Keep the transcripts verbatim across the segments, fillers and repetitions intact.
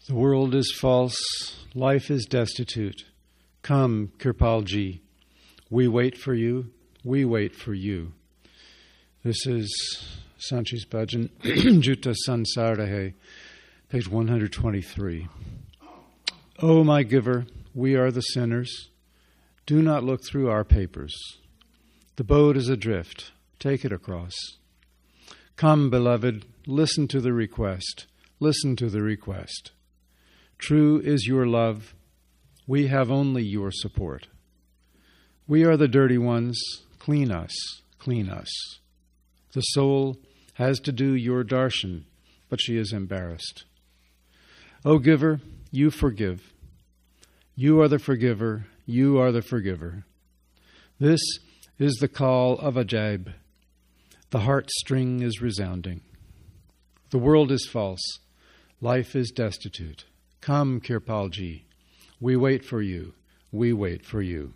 The world is false, life is destitute. Come, Kirpalji, we wait for you, we wait for you. This is Sanchi's Bhajan, Jutta Sansarahe, page one hundred twenty-three. O my giver, we are the sinners. Do not look through our papers. The boat is adrift. Take it across. Come, beloved, listen to the request. Listen to the request. True is your love. We have only your support. We are the dirty ones. Clean us, clean us. The soul has to do your darshan, but she is embarrassed. O giver, you forgive. You are the forgiver. You are the forgiver. This is the call of Ajaib. The heart string is resounding. The world is false. Life is destitute. Come, Kirpalji. We wait for you. We wait for you.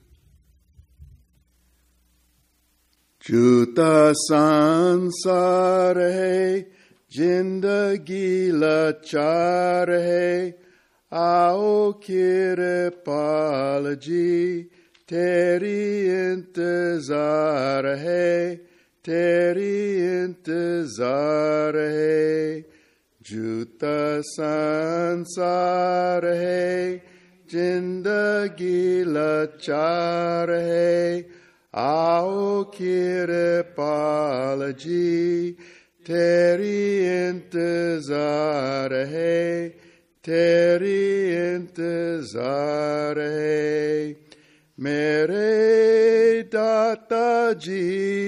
Jutta sansar hai, jindagi lachar hai, आओ किरपाल जी तेरी इंतजार है तेरी इंतजार है जूता संसार है जिंदगी लाचार है आओ किरपाल जी तेरी इंतजार है तेरी इंतजार है मेरे दाता जी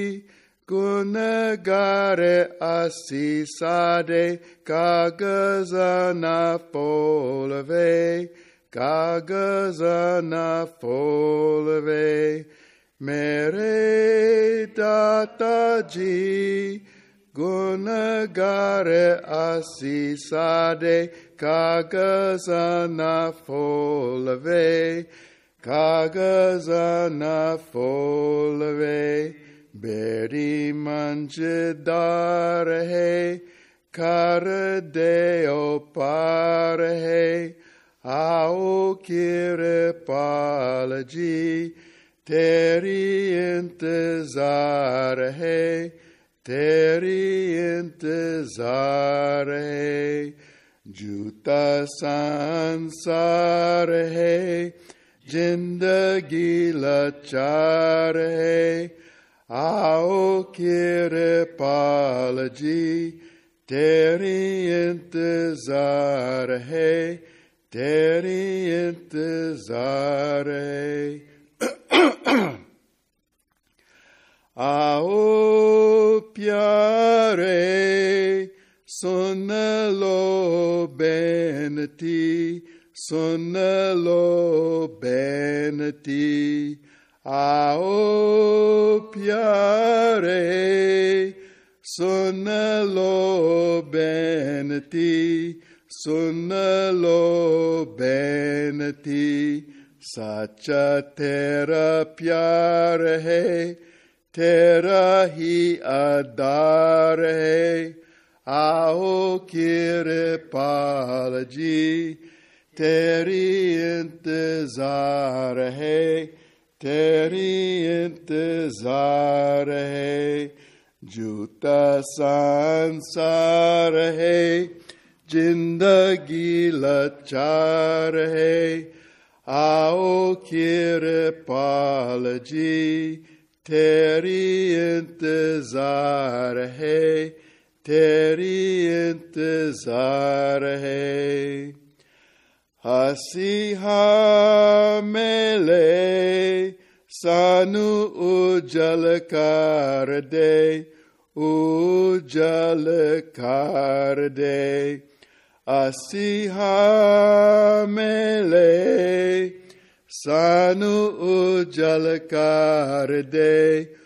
गुनगार आसी सादे कागज न फोलवे कागज न फोलवे मेरे दाता जी गुनगार आसी सादे कागज न फोलवे कागज न फोलवे बेरी मंजदार है कर दे ओ पार है आओ किरपाल जी तेरी इंतजार है तेरी इंतजार है जूता संसार है जिंदगी लाचार है आओ किरपाल जी तेरी इंतजार है तेरी इंतजार है आओ प्यारे सुन लो बेनती सुन लो बेनती आओ प्यारे सुन लो बेनती सुन लो बेनती सच्चा तेरा प्यार है तेरा ही आधार है आओ किरपाल जी तेरी इंतजार है तेरी इंतजार है जूता संसार है जिंदगी लाचार है आओ किरपाल जी तेरी इंतजार है तेरी इंतजार है हसी मेले सानु उजल कर दे उजल कर दे हसी मेले सानु उजल कर दे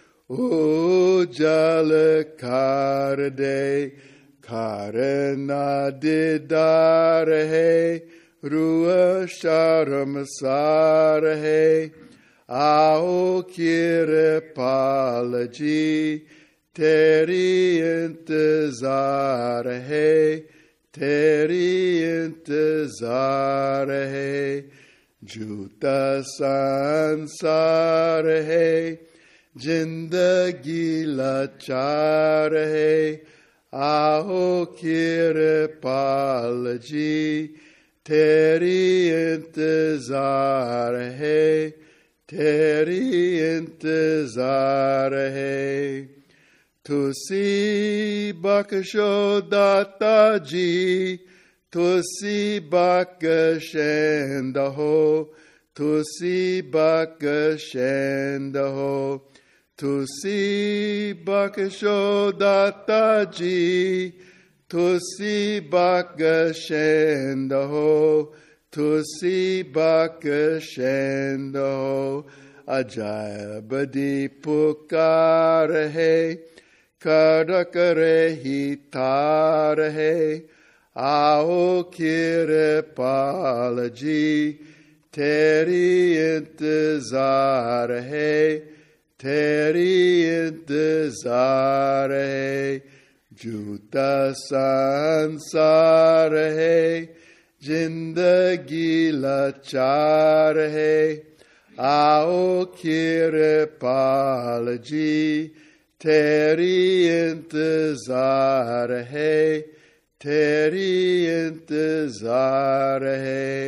उजल कर दे खारना दीदार है रूह शर्मसार है आओ किरपाल जी तेरी इंतजार है तेरी इंतजार है, झूठा संसार है, जिंदगी लाचार है, आओ कृपाल जी, तेरी इंतजार है, तेरी इंतजार है। तुसी बख्शो दाता जी, तुसी बख्शेंद हो, तुसी बख्शेंद हो, तुसी बख्शो दाता जी, तुसी बख्शेंद हो, तुसी बख्शेंद हो। अजायब दी पुकार है, कड़क रही तार है, आओ कृपाल जी, तेरी इंतजार है, तेरी इंतजार है। झूठा संसार है, जिंदगी लाचार है, आओ कृपाल जी, तेरी इंतजार है, तेरी इंतजार है।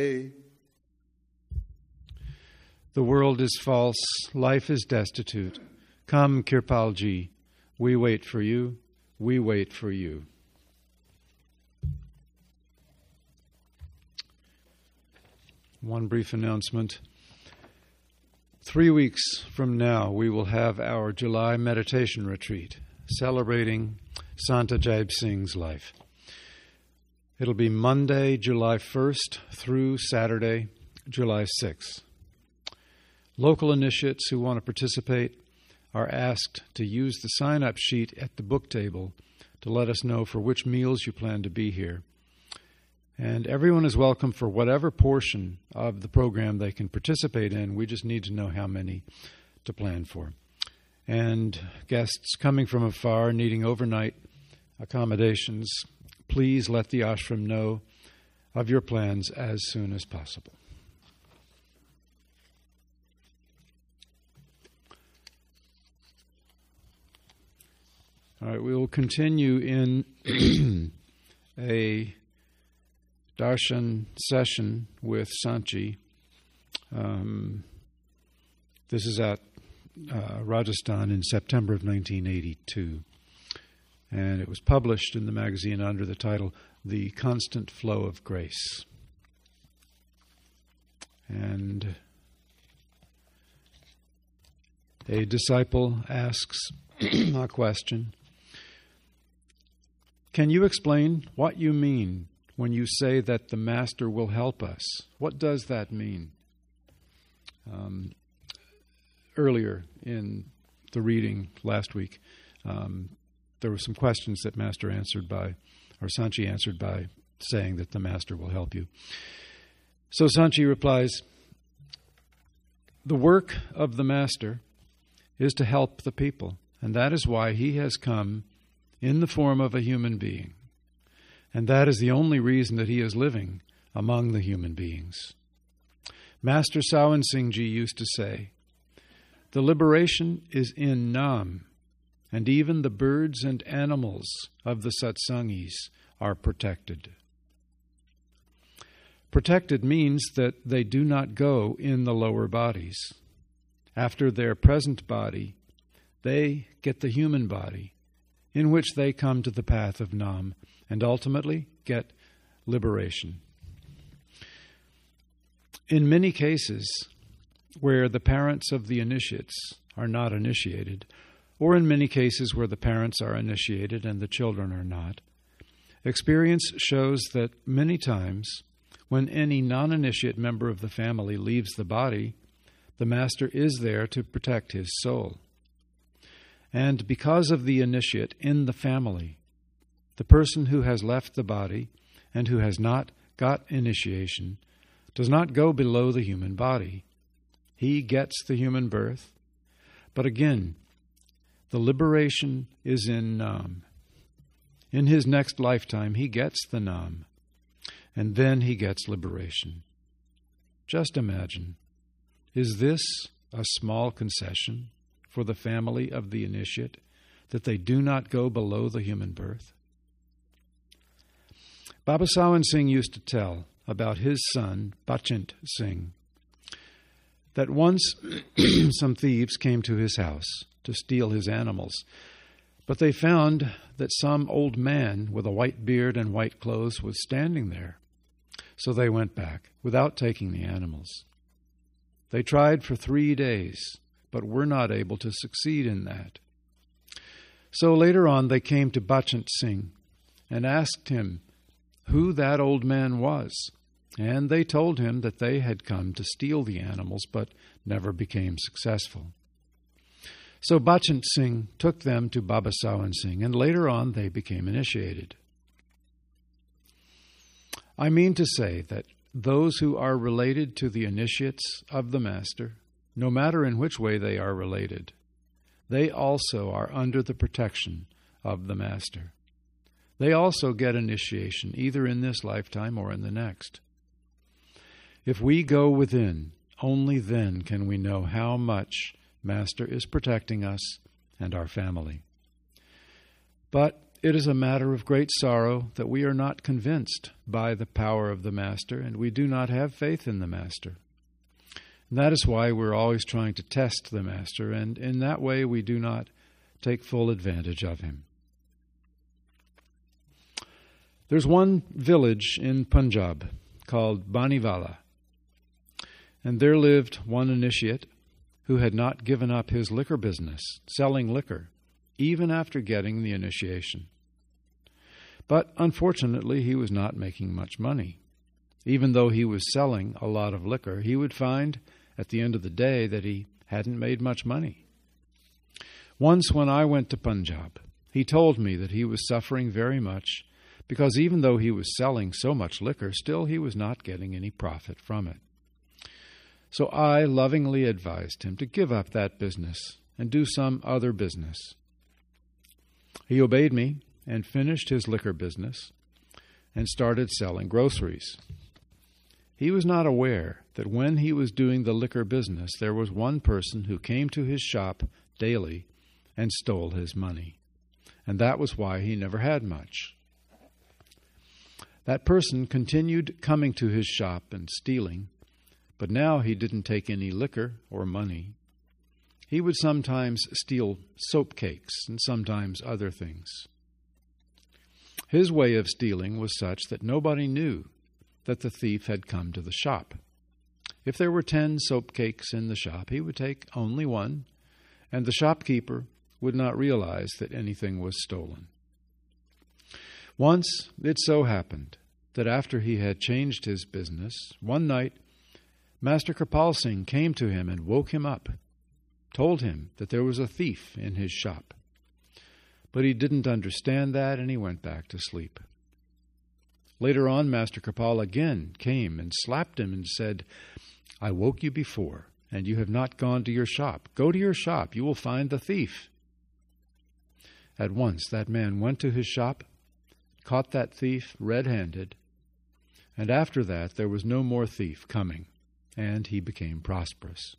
The world is false, life is destitute. Come, Kirpalji, we wait for you, we wait for you. One brief announcement. Three weeks from now, we will have our July meditation retreat, celebrating Sant Ajaib Singh's life. It'll be Monday, July first through Saturday, July sixth. Local initiates who want to participate are asked to use the sign-up sheet at the book table to let us know for which meals you plan to be here. And everyone is welcome for whatever portion of the program they can participate in. We just need to know how many to plan for. And guests coming from afar needing overnight accommodations, please let the ashram know of your plans as soon as possible. All right, we will continue in a darshan session with Sanchi. Um, this is at uh, Rajasthan in September of nineteen eighty-two. And it was published in the magazine under the title, The Constant Flow of Grace. And a disciple asks a question. Can you explain what you mean when you say that the Master will help us? What does that mean? Um, earlier in the reading last week, um, there were some questions that Master answered by, or Sanchi answered by saying that the Master will help you. So Sanchi replies, the work of the Master is to help the people, and that is why he has come in the form of a human being. And that is the only reason that he is living among the human beings. Master Sawan Singh Ji used to say, the liberation is in Nam, and even the birds and animals of the satsangis are protected. Protected means that they do not go in the lower bodies. After their present body, they get the human body, in which they come to the path of Nam and ultimately get liberation. In many cases where the parents of the initiates are not initiated, or in many cases where the parents are initiated and the children are not, experience shows that many times when any non-initiate member of the family leaves the body, the Master is there to protect his soul. And because of the initiate in the family, the person who has left the body and who has not got initiation does not go below the human body. He gets the human birth, but again, the liberation is in Nam. In his next lifetime, he gets the Nam, and then he gets liberation. Just imagine, is this a small concession for the family of the initiate, that they do not go below the human birth? Baba Sawan Singh used to tell about his son, Bachint Singh, that once some thieves came to his house to steal his animals, but they found that some old man with a white beard and white clothes was standing there. So they went back without taking the animals. They tried for three days, but were not able to succeed in that. So later on they came to Bachint Singh and asked him who that old man was, and they told him that they had come to steal the animals but never became successful. So Bachint Singh took them to Baba Sawan Singh, and later on they became initiated. I mean to say that those who are related to the initiates of the Master, no matter in which way they are related, they also are under the protection of the Master. They also get initiation, either in this lifetime or in the next. If we go within, only then can we know how much Master is protecting us and our family. But it is a matter of great sorrow that we are not convinced by the power of the Master, and we do not have faith in the Master. And that is why we're always trying to test the Master, and in that way we do not take full advantage of him. There's one village in Punjab called Baniwala, and there lived one initiate who had not given up his liquor business, selling liquor, even after getting the initiation. But unfortunately, he was not making much money. Even though he was selling a lot of liquor, he would find at the end of the day that he hadn't made much money. Once when I went to Punjab, he told me that he was suffering very much because even though he was selling so much liquor, still he was not getting any profit from it. So I lovingly advised him to give up that business and do some other business. He obeyed me and finished his liquor business and started selling groceries. He was not aware that when he was doing the liquor business, there was one person who came to his shop daily and stole his money, and that was why he never had much. That person continued coming to his shop and stealing, but now he didn't take any liquor or money. He would sometimes steal soap cakes and sometimes other things. His way of stealing was such that nobody knew that the thief had come to the shop. If there were ten soap cakes in the shop, he would take only one, and the shopkeeper would not realize that anything was stolen. Once it so happened that after he had changed his business, one night Master Kirpal Singh came to him and woke him up, told him that there was a thief in his shop. But he didn't understand that, and he went back to sleep. Later on, Master Kirpal again came and slapped him and said, "I woke you before, and you have not gone to your shop. Go to your shop, you will find the thief." At once that man went to his shop, caught that thief red-handed, and after that there was no more thief coming, and he became prosperous.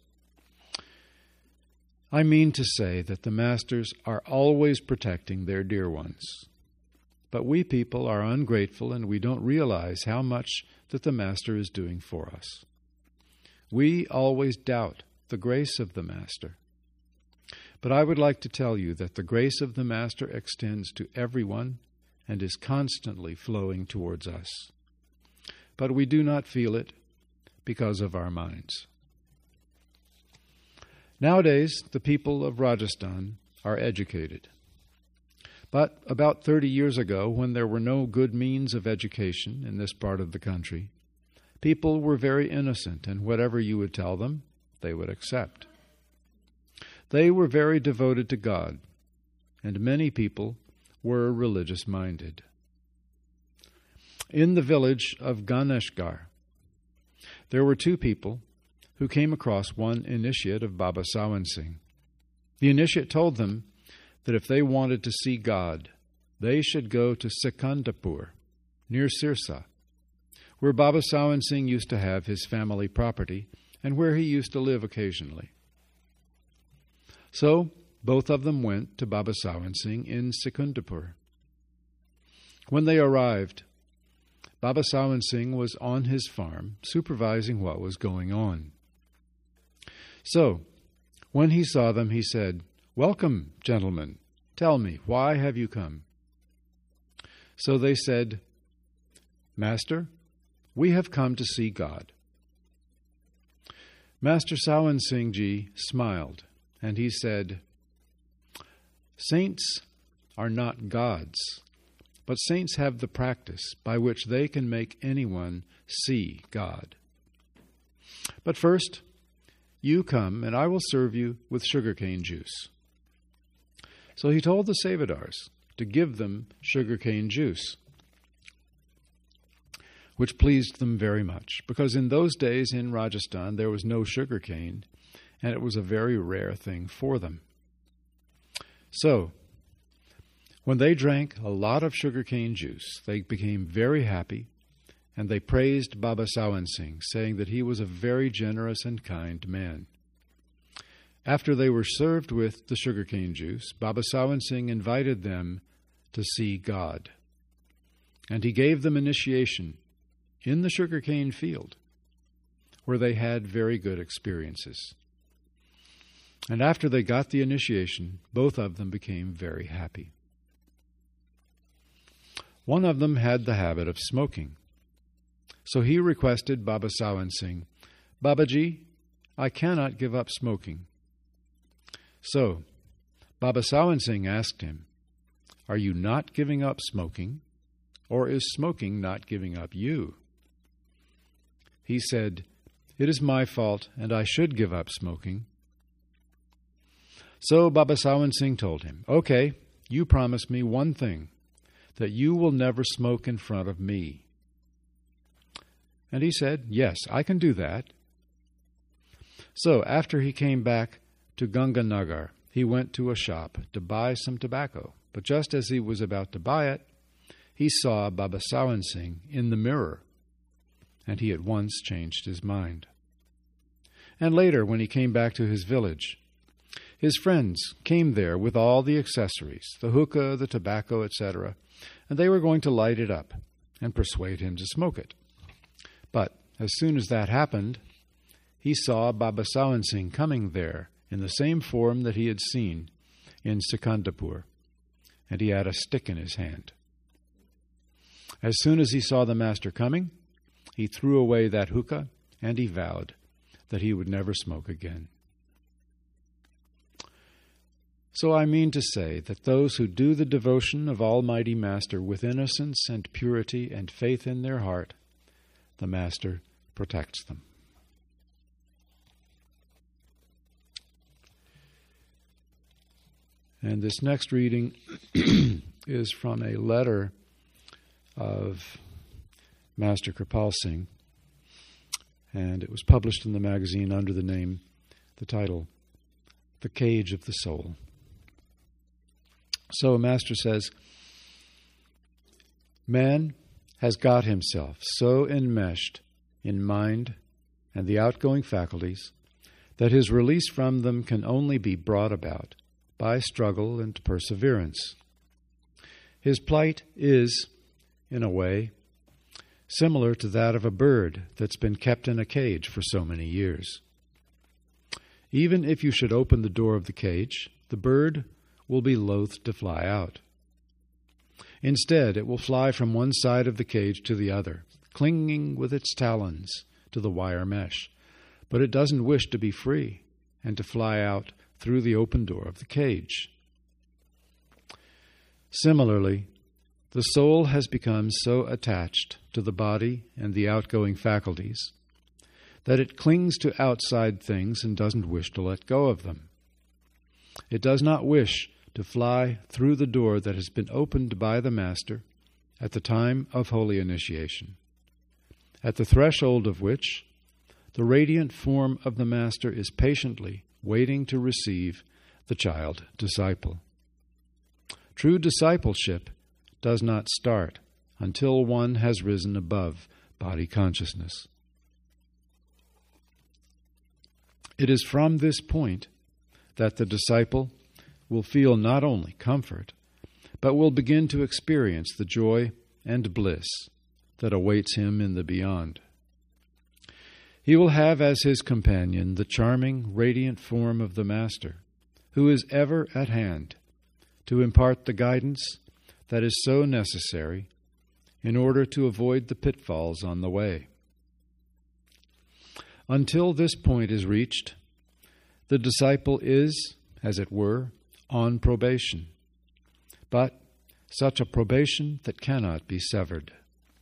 I mean to say that the Masters are always protecting their dear ones. But we people are ungrateful, and we don't realize how much that the Master is doing for us. We always doubt the grace of the Master. But I would like to tell you that the grace of the Master extends to everyone and is constantly flowing towards us. But we do not feel it because of our minds. Nowadays, the people of Rajasthan are educated. But about thirty years ago, when there were no good means of education in this part of the country, people were very innocent, and whatever you would tell them, they would accept. They were very devoted to God, and many people were religious-minded. In the village of Ganeshgarh, there were two people who came across one initiate of Baba Sawan Singh. The initiate told them that if they wanted to see God, they should go to Sikandapur, near Sirsa, where Baba Sawan Singh used to have his family property and where he used to live occasionally. So both of them went to Baba Sawan Singh in Sikandapur. When they arrived, Baba Sawan Singh was on his farm supervising what was going on. So, when he saw them, he said, "Welcome, gentlemen. Tell me, why have you come?" So they said, "Master, we have come to see God." Master Sawan Singh Ji smiled, and he said, "Saints are not gods, but saints have the practice by which they can make anyone see God. But first, you come, and I will serve you with sugarcane juice." So he told the Sevadars to give them sugarcane juice, which pleased them very much, because in those days in Rajasthan there was no sugarcane, and it was a very rare thing for them. So, when they drank a lot of sugarcane juice, they became very happy, and they praised Baba Sawan Singh, saying that he was a very generous and kind man. After they were served with the sugarcane juice, Baba Sawan Singh invited them to see God, and he gave them initiation in the sugarcane field, where they had very good experiences. And after they got the initiation, both of them became very happy. One of them had the habit of smoking. So he requested Baba Sawan Singh, "Babaji, I cannot give up smoking." So Baba Sawan Singh asked him, "Are you not giving up smoking, or is smoking not giving up you?" He said, "It is my fault, and I should give up smoking." So Baba Sawan Singh told him, "Okay, you promise me one thing, that you will never smoke in front of me." And he said, "Yes, I can do that." So after he came back to Ganganagar, he went to a shop to buy some tobacco. But just as he was about to buy it, he saw Baba Sawan Singh in the mirror, and he at once changed his mind. And later, when he came back to his village, his friends came there with all the accessories, the hookah, the tobacco, et cetera, and they were going to light it up and persuade him to smoke it. But as soon as that happened, he saw Baba Sawan Singh coming there in the same form that he had seen in Sikandapur, and he had a stick in his hand. As soon as he saw the master coming, he threw away that hookah, and he vowed that he would never smoke again. So I mean to say that those who do the devotion of Almighty Master with innocence and purity and faith in their heart, the Master protects them. And this next reading is from a letter of Master Kirpal Singh, and it was published in the magazine under the name, the title, The Cage of the Soul. So Master says, "Man has got himself so enmeshed in mind and the outgoing faculties that his release from them can only be brought about by struggle and perseverance. His plight is, in a way, similar to that of a bird that's been kept in a cage for so many years. Even if you should open the door of the cage, the bird will be loath to fly out. Instead, it will fly from one side of the cage to the other, clinging with its talons to the wire mesh, but it doesn't wish to be free and to fly out through the open door of the cage. Similarly, the soul has become so attached to the body and the outgoing faculties that it clings to outside things and doesn't wish to let go of them. It does not wish to fly through the door that has been opened by the Master at the time of holy initiation, at the threshold of which the radiant form of the Master is patiently waiting to receive the child disciple. True discipleship does not start until one has risen above body consciousness. It is from this point that the disciple will feel not only comfort, but will begin to experience the joy and bliss that awaits him in the beyond. He will have as his companion the charming, radiant form of the Master, who is ever at hand to impart the guidance that is so necessary in order to avoid the pitfalls on the way. Until this point is reached, the disciple is, as it were, on probation, but such a probation that cannot be severed.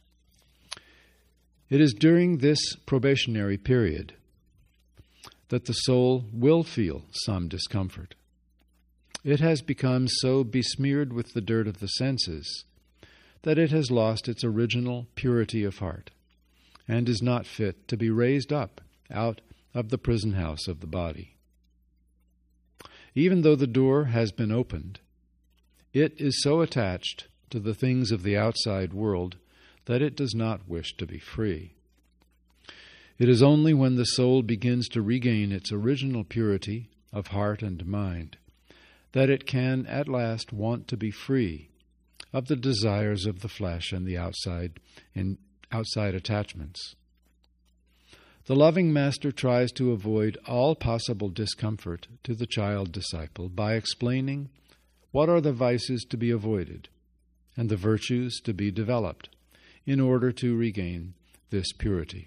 It is during this probationary period that the soul will feel some discomfort. It has become so besmeared with the dirt of the senses that it has lost its original purity of heart and is not fit to be raised up out of the prison house of the body. Even though the door has been opened, it is so attached to the things of the outside world that it does not wish to be free. It is only when the soul begins to regain its original purity of heart and mind that it can at last want to be free of the desires of the flesh and the outside in outside attachments. The loving Master tries to avoid all possible discomfort to the child disciple by explaining what are the vices to be avoided and the virtues to be developed in order to regain this purity.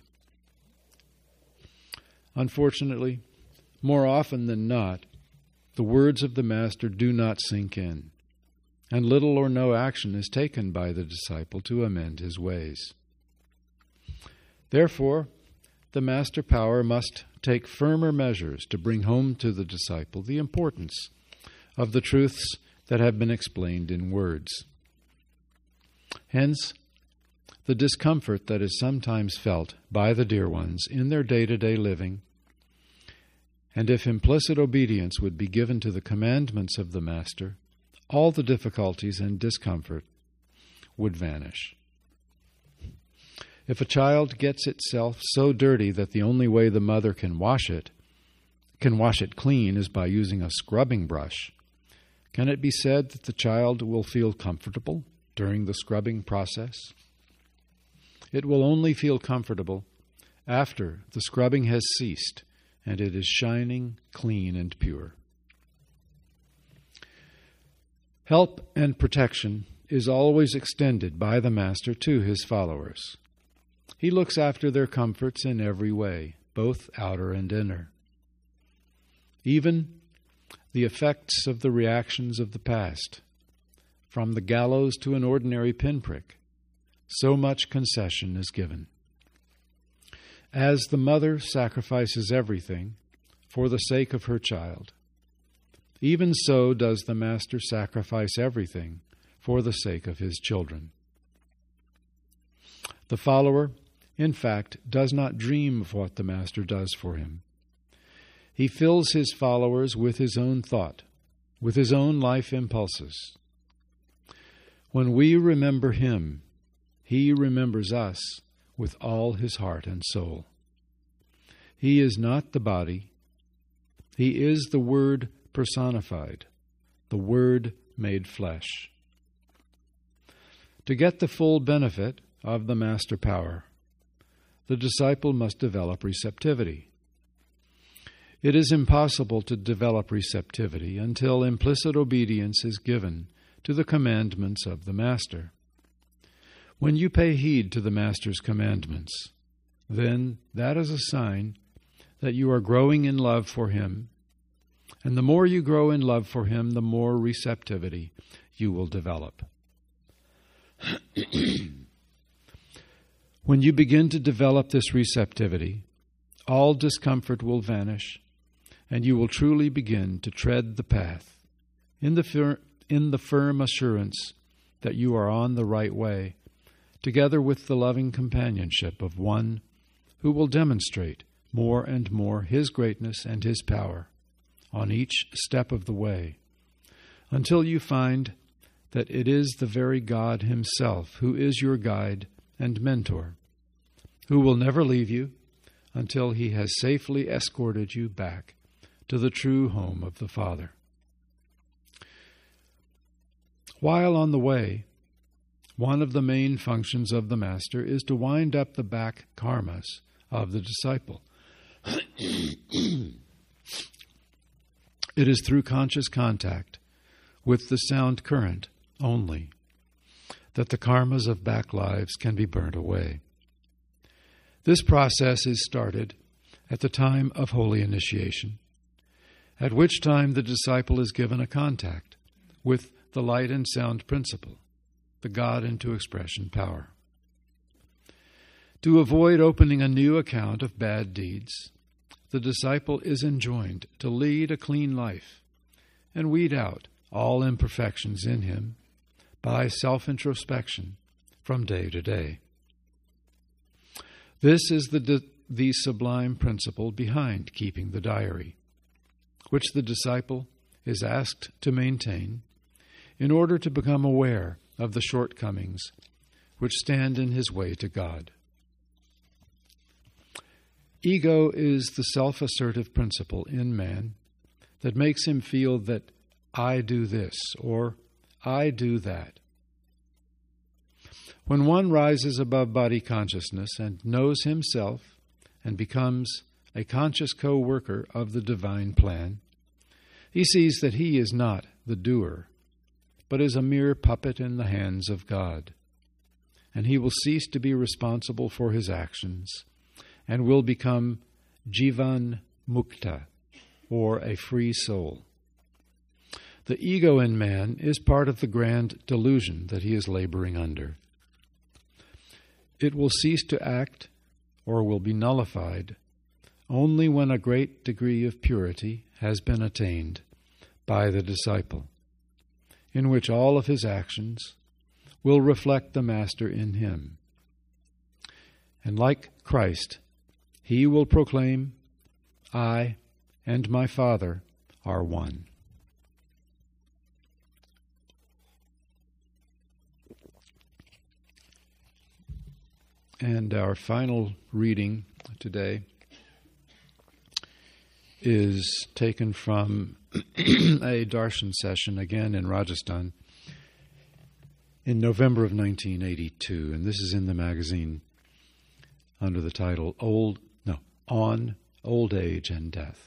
Unfortunately, more often than not, the words of the Master do not sink in, and little or no action is taken by the disciple to amend his ways. Therefore, the Master Power must take firmer measures to bring home to the disciple the importance of the truths that have been explained in words. Hence, the discomfort that is sometimes felt by the dear ones in their day-to-day living, and if implicit obedience would be given to the commandments of the Master, all the difficulties and discomfort would vanish. If a child gets itself so dirty that the only way the mother can wash it, can wash it clean is by using a scrubbing brush, can it be said that the child will feel comfortable during the scrubbing process? It will only feel comfortable after the scrubbing has ceased and it is shining, clean, and pure. Help and protection is always extended by the Master to his followers. He looks after their comforts in every way, both outer and inner. Even the effects of the reactions of the past, from the gallows to an ordinary pinprick, so much concession is given. As the mother sacrifices everything for the sake of her child, even so does the Master sacrifice everything for the sake of his children. The follower, in fact, does not dream of what the Master does for him. He fills his followers with his own thought, with his own life impulses. When we remember him, he remembers us with all his heart and soul. He is not the body. He is the Word personified, the Word made flesh. To get the full benefit of the Master Power, the disciple must develop receptivity. It is impossible to develop receptivity until implicit obedience is given to the commandments of the Master. When you pay heed to the Master's commandments, then that is a sign that you are growing in love for him, and the more you grow in love for him, the more receptivity you will develop. When you begin to develop this receptivity, all discomfort will vanish, and you will truly begin to tread the path in the fir- in the firm assurance that you are on the right way, together with the loving companionship of one who will demonstrate more and more his greatness and his power on each step of the way, until you find that it is the very God himself who is your guide and mentor, who will never leave you until he has safely escorted you back to the true home of the Father. While on the way, one of the main functions of the Master is to wind up the back karmas of the disciple. It is through conscious contact with the sound current only that the karmas of back lives can be burnt away. This process is started at the time of holy initiation, at which time the disciple is given a contact with the light and sound principle, the God into expression power. To avoid opening a new account of bad deeds, the disciple is enjoined to lead a clean life and weed out all imperfections in him by self-introspection from day to day. This is the, the sublime principle behind keeping the diary, which the disciple is asked to maintain in order to become aware of the shortcomings which stand in his way to God. Ego is the self-assertive principle in man that makes him feel that I do this or I do that. When one rises above body consciousness and knows himself and becomes a conscious co-worker of the divine plan, he sees that he is not the doer, but is a mere puppet in the hands of God, and he will cease to be responsible for his actions and will become Jivan Mukta, or a free soul. The ego in man is part of the grand delusion that he is laboring under. It will cease to act, or will be nullified, only when a great degree of purity has been attained by the disciple, in which all of his actions will reflect the Master in him. And like Christ, he will proclaim, I and my Father are one. And our final reading today is taken from a darshan session, again in Rajasthan, in November of nineteen eighty-two. And this is in the magazine under the title Old No On Old Age and Death.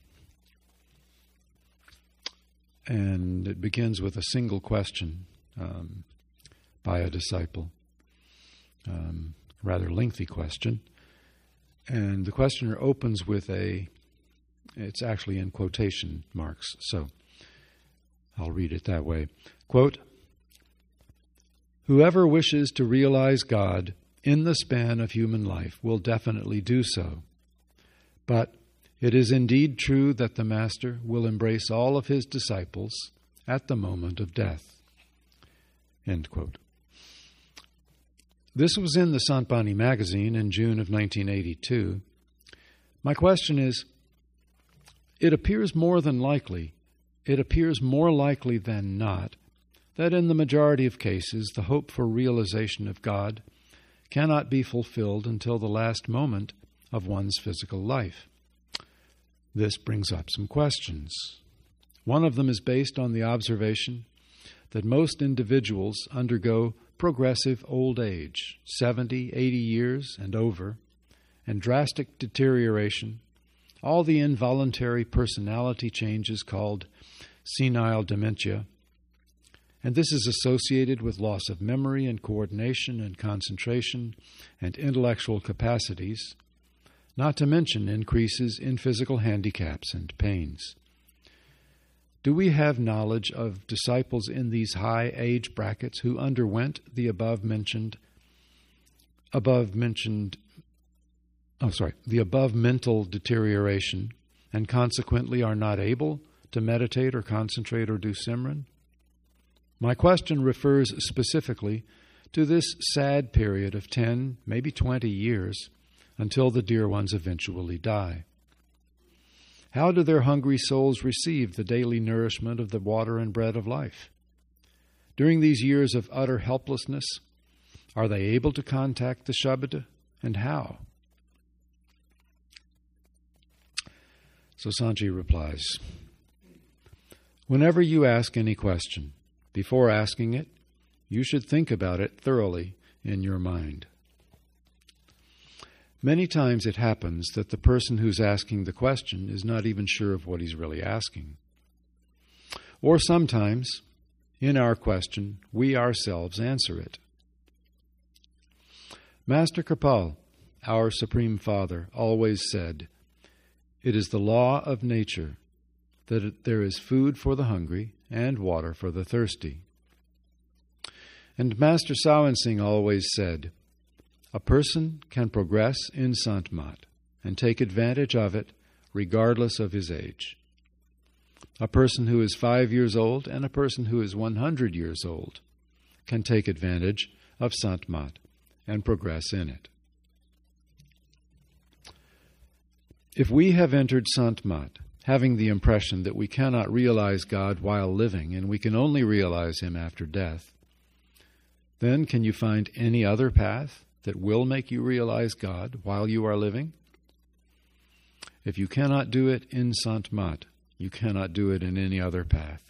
And it begins with a single question um, by a disciple. Um, rather lengthy question. And the questioner opens with a, it's actually in quotation marks, so I'll read it that way. Quote, "Whoever wishes to realize God in the span of human life will definitely do so. But it is indeed true that the Master will embrace all of his disciples at the moment of death." End quote. This was in the Santbani magazine in June of nineteen eighty-two. My question is, it appears more than likely, it appears more likely than not, that in the majority of cases the hope for realization of God cannot be fulfilled until the last moment of one's physical life. This brings up some questions. One of them is based on the observation that most individuals undergo progressive old age, seventy, eighty years and over, and drastic deterioration, all the involuntary personality changes called senile dementia, and this is associated with loss of memory and coordination and concentration and intellectual capacities, not to mention increases in physical handicaps and pains. Do we have knowledge of disciples in these high age brackets who underwent the above mentioned, above mentioned, oh sorry, the above mental deterioration, and consequently are not able to meditate or concentrate or do Simran? My question refers specifically to this sad period of ten, maybe twenty years until the dear ones eventually die. How do their hungry souls receive the daily nourishment of the water and bread of life? During these years of utter helplessness, are they able to contact the Shabd, and how? So Sanchi replies, whenever you ask any question, before asking it, you should think about it thoroughly in your mind. Many times it happens that the person who's asking the question is not even sure of what he's really asking. Or sometimes, in our question, we ourselves answer it. Master Kripal, our Supreme Father, always said, "It is the law of nature that there is food for the hungry and water for the thirsty." And Master Sawan Singh always said, "A person can progress in Sant-mat and take advantage of it regardless of his age. A person who is five years old and a person who is one hundred years old can take advantage of Sant-mat and progress in it." If we have entered Sant-mat having the impression that we cannot realize God while living and we can only realize Him after death, then can you find any other path that will make you realize God while you are living? If you cannot do it in Sant-mat, you cannot do it in any other path.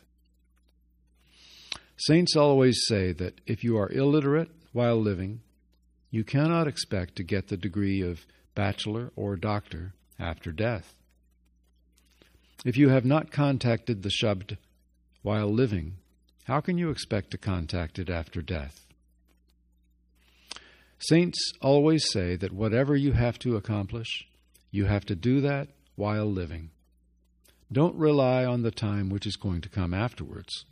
Saints always say that if you are illiterate while living, you cannot expect to get the degree of bachelor or doctor after death. If you have not contacted the Shabd while living, how can you expect to contact it after death? Saints always say that whatever you have to accomplish, you have to do that while living. Don't rely on the time which is going to come afterwards.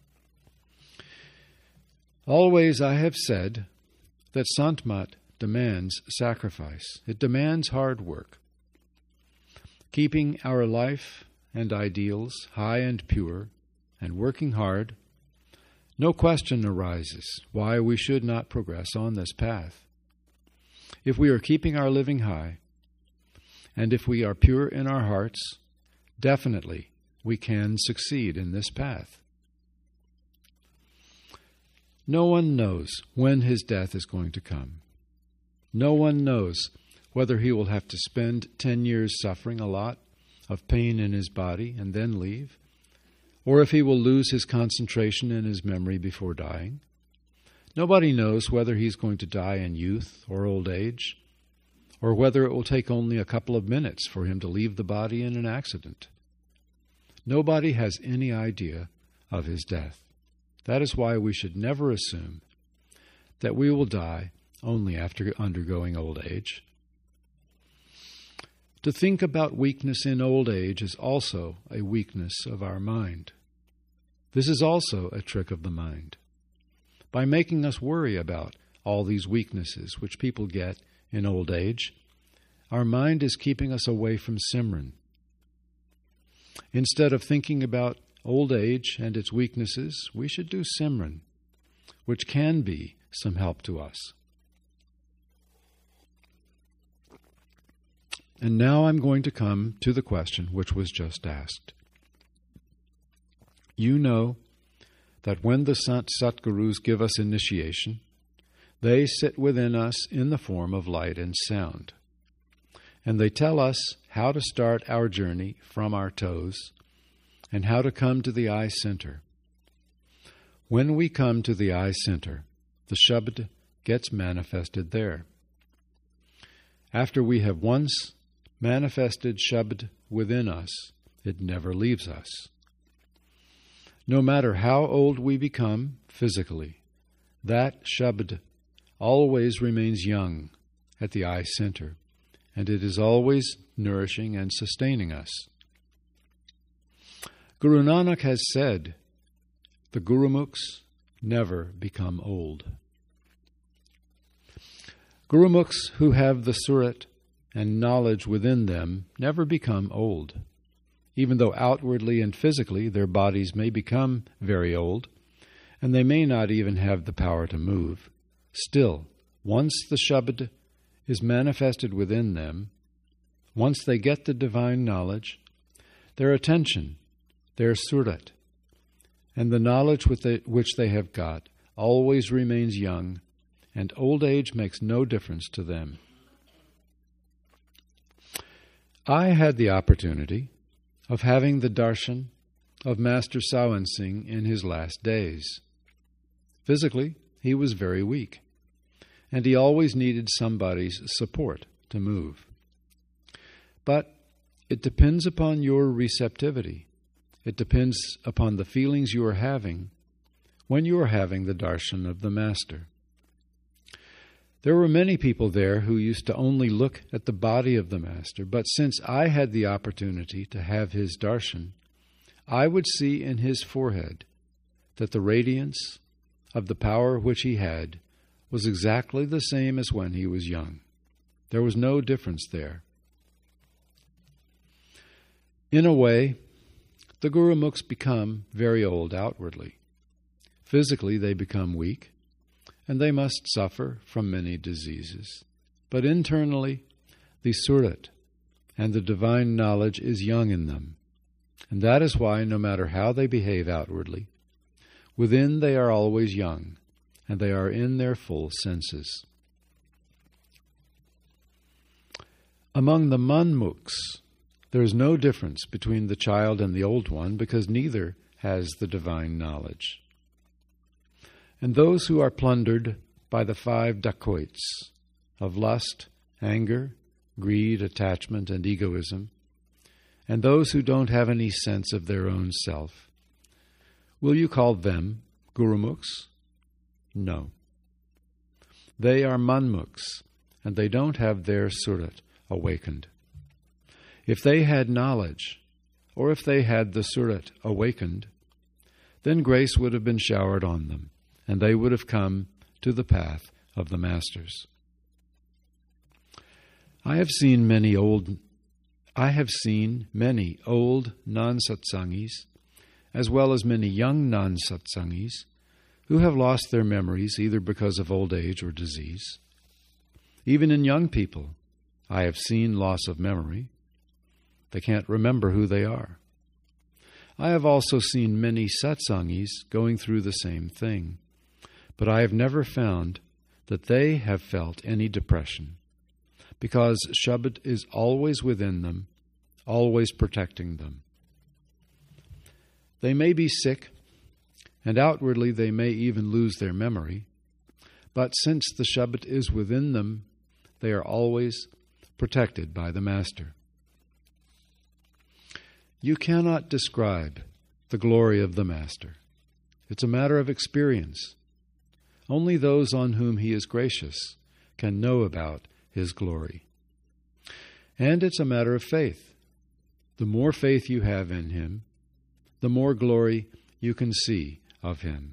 Always I have said that Sant-mat demands sacrifice. It demands hard work. Keeping our life and ideals high and pure and working hard, no question arises why we should not progress on this path. If we are keeping our living high, and if we are pure in our hearts, definitely we can succeed in this path. No one knows when his death is going to come. No one knows whether he will have to spend ten years suffering a lot of pain in his body and then leave, or if he will lose his concentration and his memory before dying. Nobody knows whether he's going to die in youth or old age, or whether it will take only a couple of minutes for him to leave the body in an accident. Nobody has any idea of his death. That is why we should never assume that we will die only after undergoing old age. To think about weakness in old age is also a weakness of our mind. This is also a trick of the mind. By making us worry about all these weaknesses which people get in old age, our mind is keeping us away from Simran. Instead of thinking about old age and its weaknesses, we should do Simran, which can be some help to us. And now I'm going to come to the question which was just asked. You know that when the Sant Satgurus give us initiation, they sit within us in the form of light and sound. And they tell us how to start our journey from our toes and how to come to the eye center. When we come to the eye center, the Shabd gets manifested there. After we have once manifested Shabd within us, it never leaves us. No matter how old we become physically, that Shabd always remains young at the eye center, and it is always nourishing and sustaining us. Guru Nanak has said, the Gurumukhs never become old. Gurumukhs who have the Surat and knowledge within them never become old. Even though outwardly and physically their bodies may become very old, and they may not even have the power to move, still, once the Shabd is manifested within them, once they get the divine knowledge, their attention, their Surat, and the knowledge with the, which they have got always remains young, and old age makes no difference to them. I had the opportunity of having the darshan of Master Sawan Singh in his last days. Physically, he was very weak, and he always needed somebody's support to move. But it depends upon your receptivity. It depends upon the feelings you are having when you are having the darshan of the Master. There were many people there who used to only look at the body of the Master, but since I had the opportunity to have his darshan, I would see in his forehead that the radiance of the power which he had was exactly the same as when he was young. There was no difference there. In a way, the Gurumukhs become very old outwardly. Physically, they become weak, and they must suffer from many diseases. But internally, the Surat and the divine knowledge is young in them, and that is why, no matter how they behave outwardly, within they are always young, and they are in their full senses. Among the Manmukhs, there is no difference between the child and the old one, because neither has the divine knowledge. And those who are plundered by the five dacoits of lust, anger, greed, attachment, and egoism, and those who don't have any sense of their own self, will you call them Gurumukhs? No. They are Manmukhs, and they don't have their Surat awakened. If they had knowledge, or if they had the Surat awakened, then grace would have been showered on them, and they would have come to the path of the Masters. I have seen many old I have seen many old non-satsangis, as well as many young non-satsangis, who have lost their memories either because of old age or disease. Even in young people, I have seen loss of memory. They can't remember who they are. I have also seen many satsangis going through the same thing, but I have never found that they have felt any depression, because Shabad is always within them, always protecting them. They may be sick, and outwardly they may even lose their memory, but since the Shabad is within them, they are always protected by the Master. You cannot describe the glory of the Master. It's a matter of experience. Only those on whom he is gracious can know about his glory. And it's a matter of faith. The more faith you have in him, the more glory you can see of him.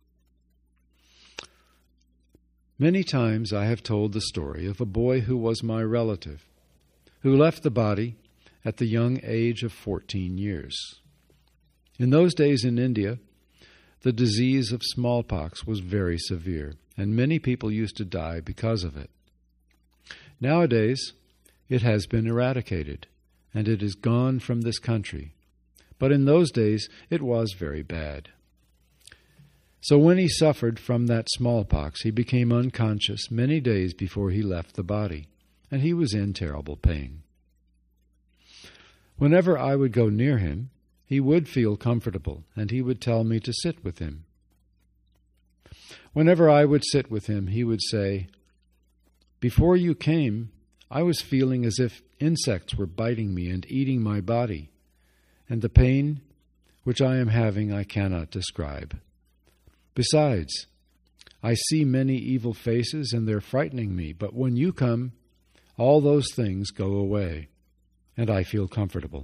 Many times I have told the story of a boy who was my relative, who left the body at the young age of fourteen years. In those days in India, the disease of smallpox was very severe, and many people used to die because of it. Nowadays, it has been eradicated, and it is gone from this country. But in those days, it was very bad. So when he suffered from that smallpox, he became unconscious many days before he left the body, and he was in terrible pain. Whenever I would go near him, he would feel comfortable, and he would tell me to sit with him. Whenever I would sit with him, he would say, "Before you came, I was feeling as if insects were biting me and eating my body, and the pain which I am having I cannot describe. Besides, I see many evil faces, and they're frightening me, but when you come, all those things go away, and I feel comfortable."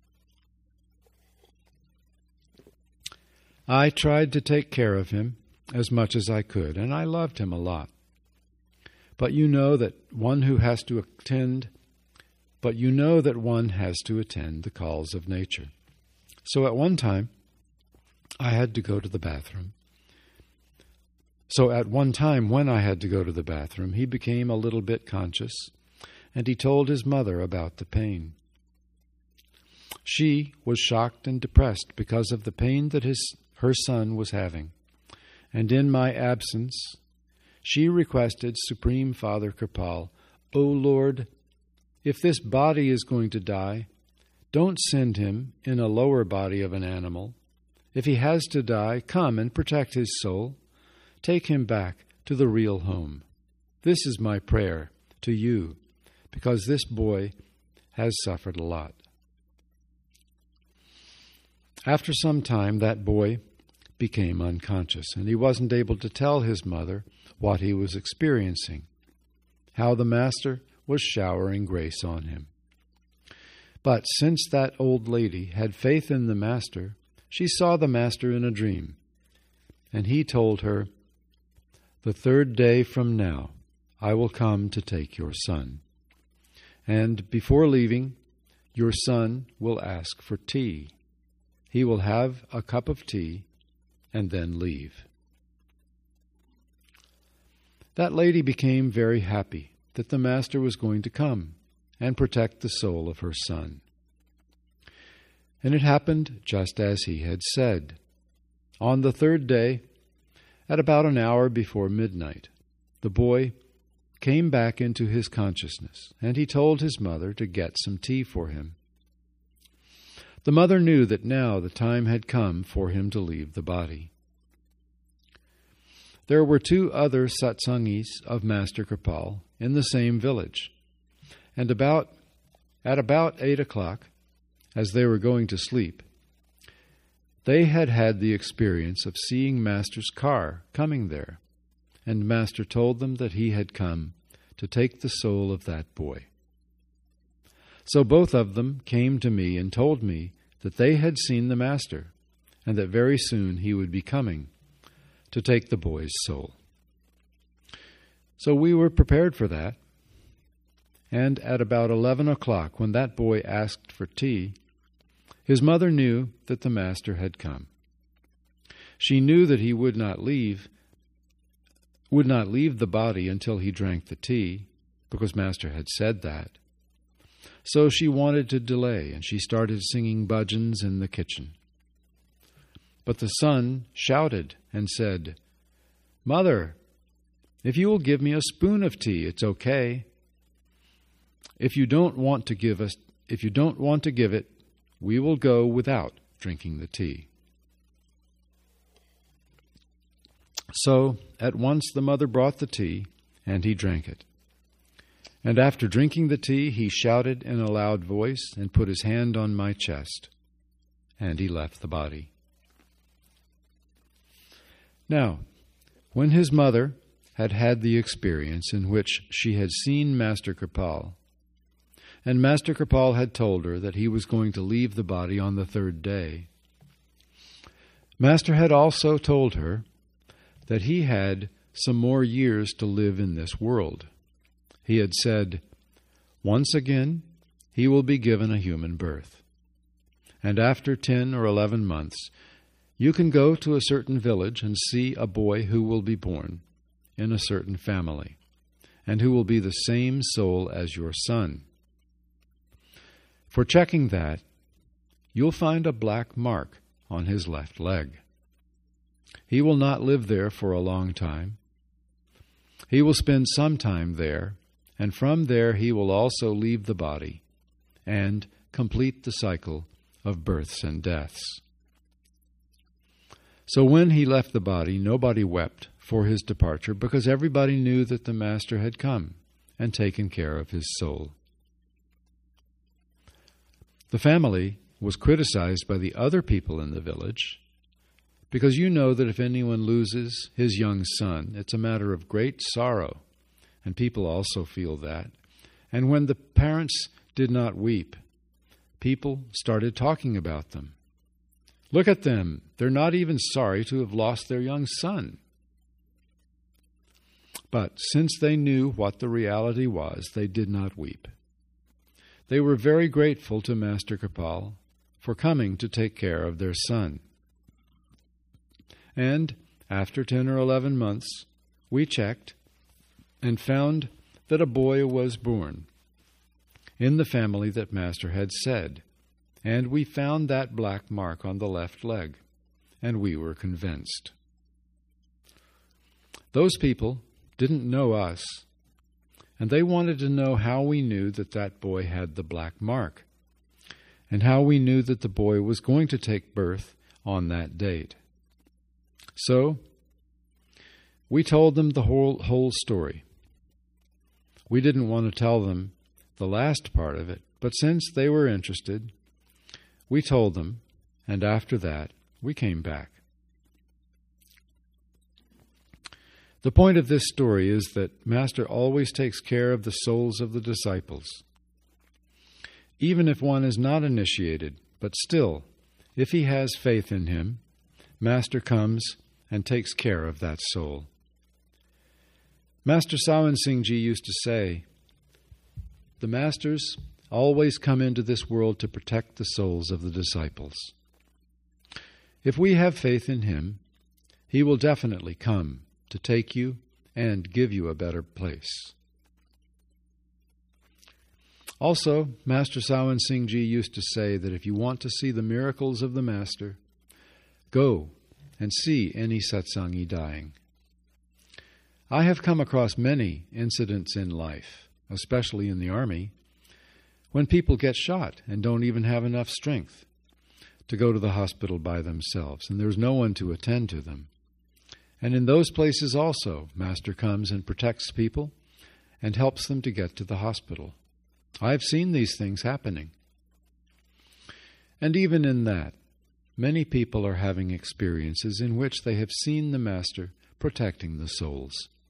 I tried to take care of him as much as I could, and I loved him a lot. But you know that one who has to attend, but you know that one has to attend the calls of nature. So at one time, I had to go to the bathroom. So at one time, when I had to go to the bathroom, he became a little bit conscious, and he told his mother about the pain. She was shocked and depressed because of the pain that his her son was having, and in my absence she requested Supreme Father Kirpal, O Lord, if this body is going to die, don't send him in a lower body of an animal. If he has to die, come and protect his soul. Take him back to the real home. This is my prayer to you, because this boy has suffered a lot. After some time, that boy became unconscious, and he wasn't able to tell his mother what he was experiencing, how the Master was showering grace on him. But since that old lady had faith in the Master, she saw the Master in a dream, and he told her, "The third day from now, I will come to take your son. And before leaving, your son will ask for tea. He will have a cup of tea and then leave." That lady became very happy that the Master was going to come and protect the soul of her son. And it happened just as he had said. On the third day, at about an hour before midnight, the boy came back into his consciousness, and he told his mother to get some tea for him. The mother knew that now the time had come for him to leave the body. There were two other satsangis of Master Kirpal in the same village, and about at about eight o'clock, as they were going to sleep, they had had the experience of seeing Master's car coming there, and Master told them that he had come to take the soul of that boy. So both of them came to me and told me that they had seen the Master, and that very soon he would be coming to take the boy's soul. So we were prepared for that, and at about eleven o'clock, when that boy asked for tea, his mother knew that the Master had come. She knew that he would not leave, would not leave the body until he drank the tea, because Master had said that. So she wanted to delay, and she started singing bhajans in the kitchen. But the son shouted and said, "Mother, if you will give me a spoon of tea, it's okay. If you don't want to give us, if you don't want to give it, we will go without drinking the tea." So at once the mother brought the tea, and he drank it. And after drinking the tea, he shouted in a loud voice and put his hand on my chest, and he left the body. Now, when his mother had had the experience in which she had seen Master Kirpal, and Master Kirpal had told her that he was going to leave the body on the third day, Master had also told her that he had some more years to live in this world. He had said, once again, he will be given a human birth. And after ten or eleven months, you can go to a certain village and see a boy who will be born in a certain family, and who will be the same soul as your son. For checking that, you'll find a black mark on his left leg. He will not live there for a long time. He will spend some time there, and from there he will also leave the body and complete the cycle of births and deaths. So when he left the body, nobody wept for his departure, because everybody knew that the Master had come and taken care of his soul. The family was criticized by the other people in the village, because you know that if anyone loses his young son, it's a matter of great sorrow, and people also feel that. And when the parents did not weep, people started talking about them. Look at them. They're not even sorry to have lost their young son. But since they knew what the reality was, they did not weep. They were very grateful to Master Kirpal for coming to take care of their son. And after ten or eleven months, we checked and found that a boy was born in the family that Master had said, and we found that black mark on the left leg, and we were convinced. Those people didn't know us, and they wanted to know how we knew that that boy had the black mark, and how we knew that the boy was going to take birth on that date. So, we told them the whole, whole story. We didn't want to tell them the last part of it, but since they were interested, we told them, and after that, we came back. The point of this story is that Master always takes care of the souls of the disciples. Even if one is not initiated, but still, if he has faith in him, Master comes and takes care of that soul. Master Sawan Singh Ji used to say, "The masters always come into this world to protect the souls of the disciples. If we have faith in him, he will definitely come to take you and give you a better place." Also, Master Sawan Singh Ji used to say that if you want to see the miracles of the Master, go and see any satsangi dying. I have come across many incidents in life, especially in the army, when people get shot and don't even have enough strength to go to the hospital by themselves, and there's no one to attend to them. And in those places also, Master comes and protects people and helps them to get to the hospital. I've seen these things happening. And even in that, many people are having experiences in which they have seen the Master protecting the souls.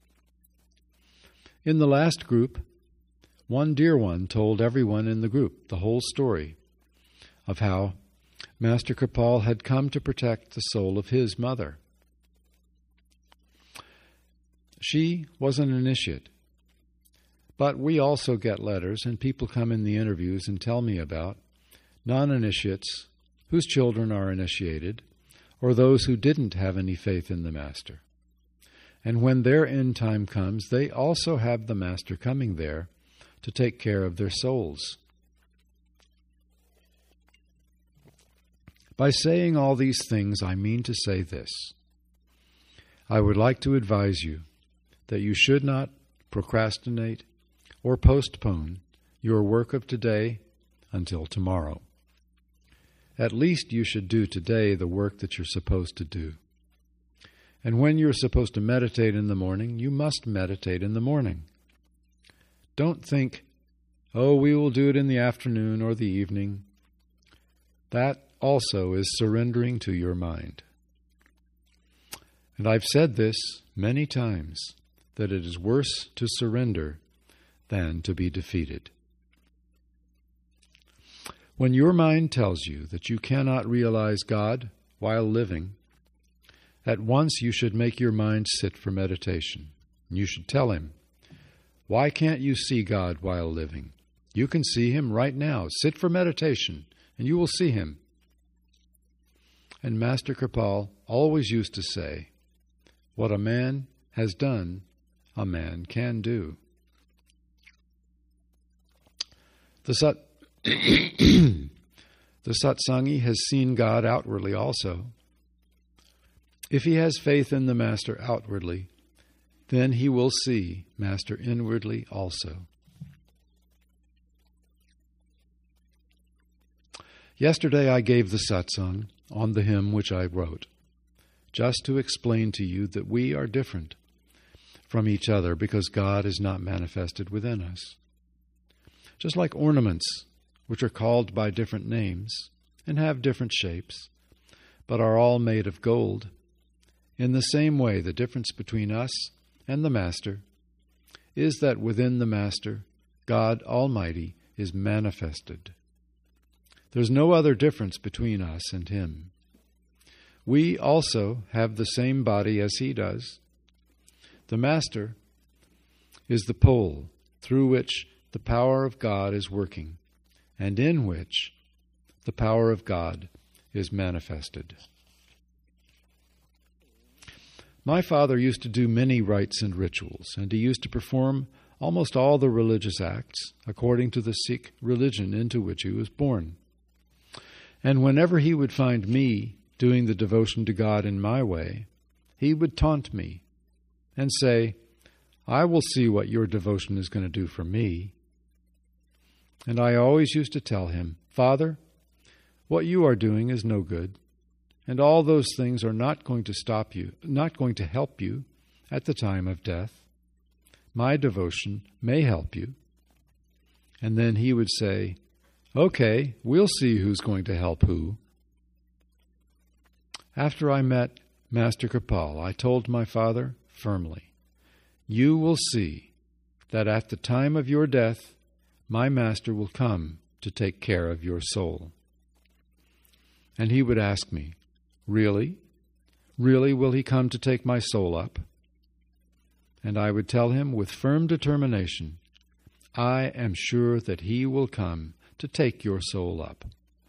In the last group, one dear one told everyone in the group the whole story of how Master Kripal had come to protect the soul of his mother. She was an initiate, but we also get letters, and people come in the interviews and tell me about non-initiates whose children are initiated, or those who didn't have any faith in the Master. And when their end time comes, they also have the Master coming there to take care of their souls. By saying all these things, I mean to say this. I would like to advise you that you should not procrastinate or postpone your work of today until tomorrow. At least you should do today the work that you're supposed to do. And when you're supposed to meditate in the morning, you must meditate in the morning. Don't think, oh, we will do it in the afternoon or the evening. That also is surrendering to your mind. And I've said this many times, that it is worse to surrender than to be defeated. When your mind tells you that you cannot realize God while living, at once you should make your mind sit for meditation. You should tell him, why can't you see God while living? You can see him right now. Sit for meditation, and you will see him. And Master Kripal always used to say, what a man has done, a man can do. The Sat the Satsangi has seen God outwardly also. If he has faith in the Master outwardly, then he will see Master inwardly also. Yesterday I gave the satsang on the hymn which I wrote, just to explain to you that we are different from each other because God is not manifested within us. Just like ornaments, which are called by different names and have different shapes, but are all made of gold, in the same way the difference between us and the Master is that within the Master, God Almighty is manifested. There's no other difference between us and him. We also have the same body as he does. The Master is the pole through which the power of God is working, and in which the power of God is manifested. My father used to do many rites and rituals, and he used to perform almost all the religious acts according to the Sikh religion into which he was born. And whenever he would find me doing the devotion to God in my way, he would taunt me and say, I will see what your devotion is going to do for me. And I always used to tell him, Father, what you are doing is no good, and all those things are not going to stop you, not going to help you at the time of death. My devotion may help you. And then he would say, okay, we'll see who's going to help who. After I met Master Kripal, I told my father firmly, you will see that at the time of your death, my master will come to take care of your soul. And he would ask me, really? Really will he come to take my soul up? And I would tell him with firm determination, I am sure that he will come to take your soul up.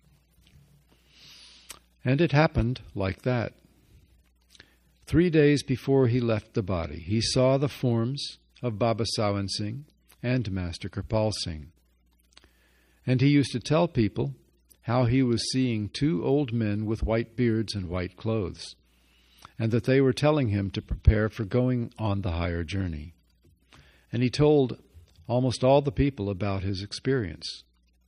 And it happened like that. Three days before he left the body, he saw the forms of Baba Sawan Singh and Master Kripal Singh. And he used to tell people how he was seeing two old men with white beards and white clothes, and that they were telling him to prepare for going on the higher journey. And he told almost all the people about his experience.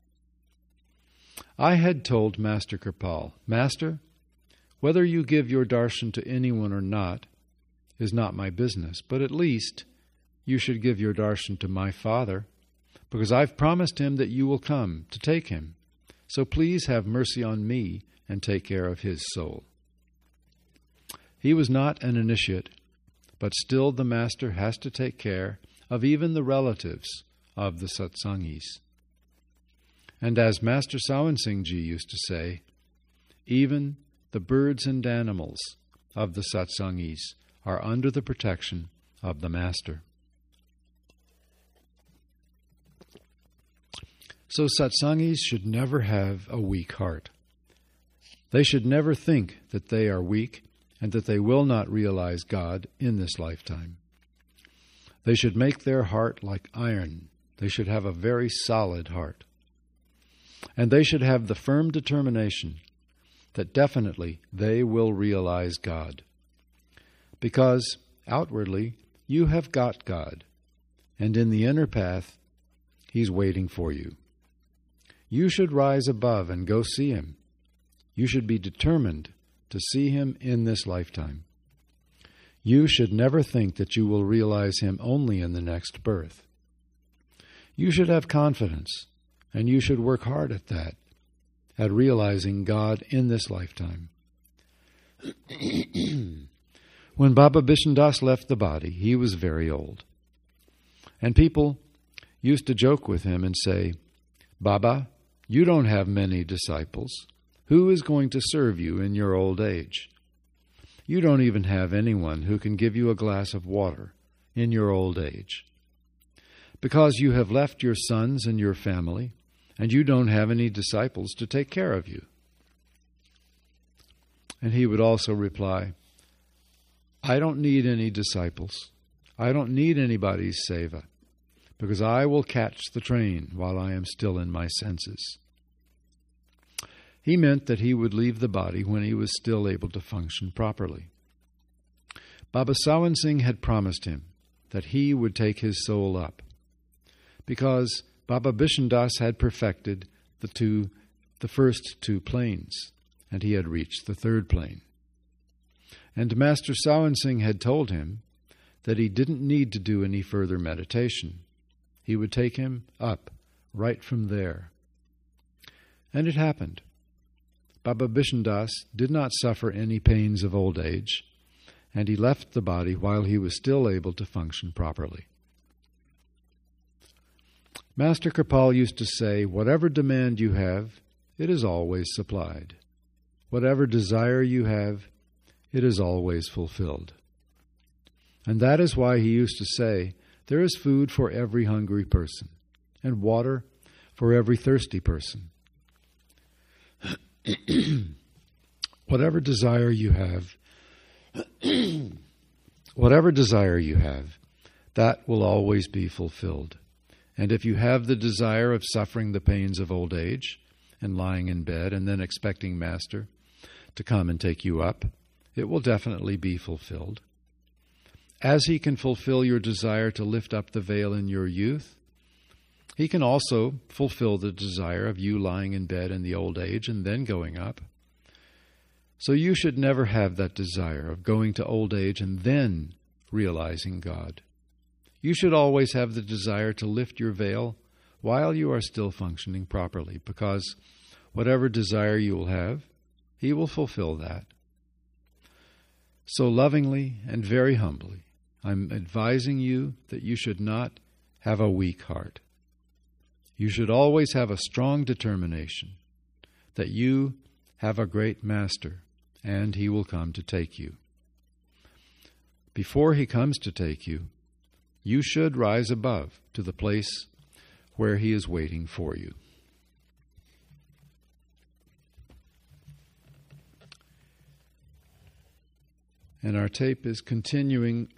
I had told Master Kripal, Master, whether you give your darshan to anyone or not is not my business, but at least you should give your darshan to my father, because I've promised him that you will come to take him. So please have mercy on me and take care of his soul. He was not an initiate, but still the master has to take care of even the relatives of the satsangis. And as Master Sawan Singh Ji used to say, even the birds and animals of the satsangis are under the protection of the master. So satsangis should never have a weak heart. They should never think that they are weak and that they will not realize God in this lifetime. They should make their heart like iron. They should have a very solid heart. And they should have the firm determination that definitely they will realize God. Because outwardly you have got God, and in the inner path He's waiting for you. You should rise above and go see Him. You should be determined to see Him in this lifetime. You should never think that you will realize Him only in the next birth. You should have confidence, and you should work hard at that, at realizing God in this lifetime. When Baba Bishan Das left the body, he was very old. And people used to joke with him and say, Baba, you don't have many disciples. Who is going to serve you in your old age? You don't even have anyone who can give you a glass of water in your old age. Because you have left your sons and your family, and you don't have any disciples to take care of you. And he would also reply, I don't need any disciples. I don't need anybody's seva, because I will catch the train while I am still in my senses. He meant that he would leave the body when he was still able to function properly. Baba Sawan Singh had promised him that he would take his soul up, because Baba Bishan Das had perfected the two, the first two planes, and he had reached the third plane. And Master Sawan Singh had told him that he didn't need to do any further meditation. He would take him up right from there. And it happened. Baba Bishan Das did not suffer any pains of old age, and he left the body while he was still able to function properly. Master Kripal used to say, whatever demand you have, it is always supplied. Whatever desire you have, it is always fulfilled. And that is why he used to say, there is food for every hungry person, and water for every thirsty person. Whatever desire you have, whatever desire you have, that will always be fulfilled. And if you have the desire of suffering the pains of old age and lying in bed and then expecting Master to come and take you up, it will definitely be fulfilled. As he can fulfill your desire to lift up the veil in your youth, he can also fulfill the desire of you lying in bed in the old age and then going up. So you should never have that desire of going to old age and then realizing God. You should always have the desire to lift your veil while you are still functioning properly, because whatever desire you will have, he will fulfill that. So lovingly and very humbly, I'm advising you that you should not have a weak heart. You should always have a strong determination that you have a great master and he will come to take you. Before he comes to take you, you should rise above to the place where he is waiting for you. And our tape is continuing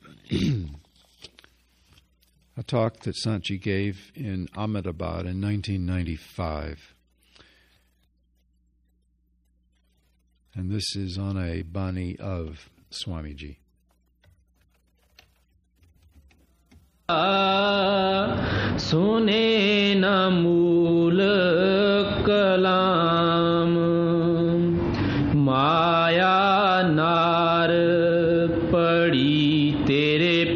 a talk that Sanchi gave in Ahmedabad in nineteen ninety-five. And this is on a Bani of Swamiji. Sune na mool kalam Maya nar padi tere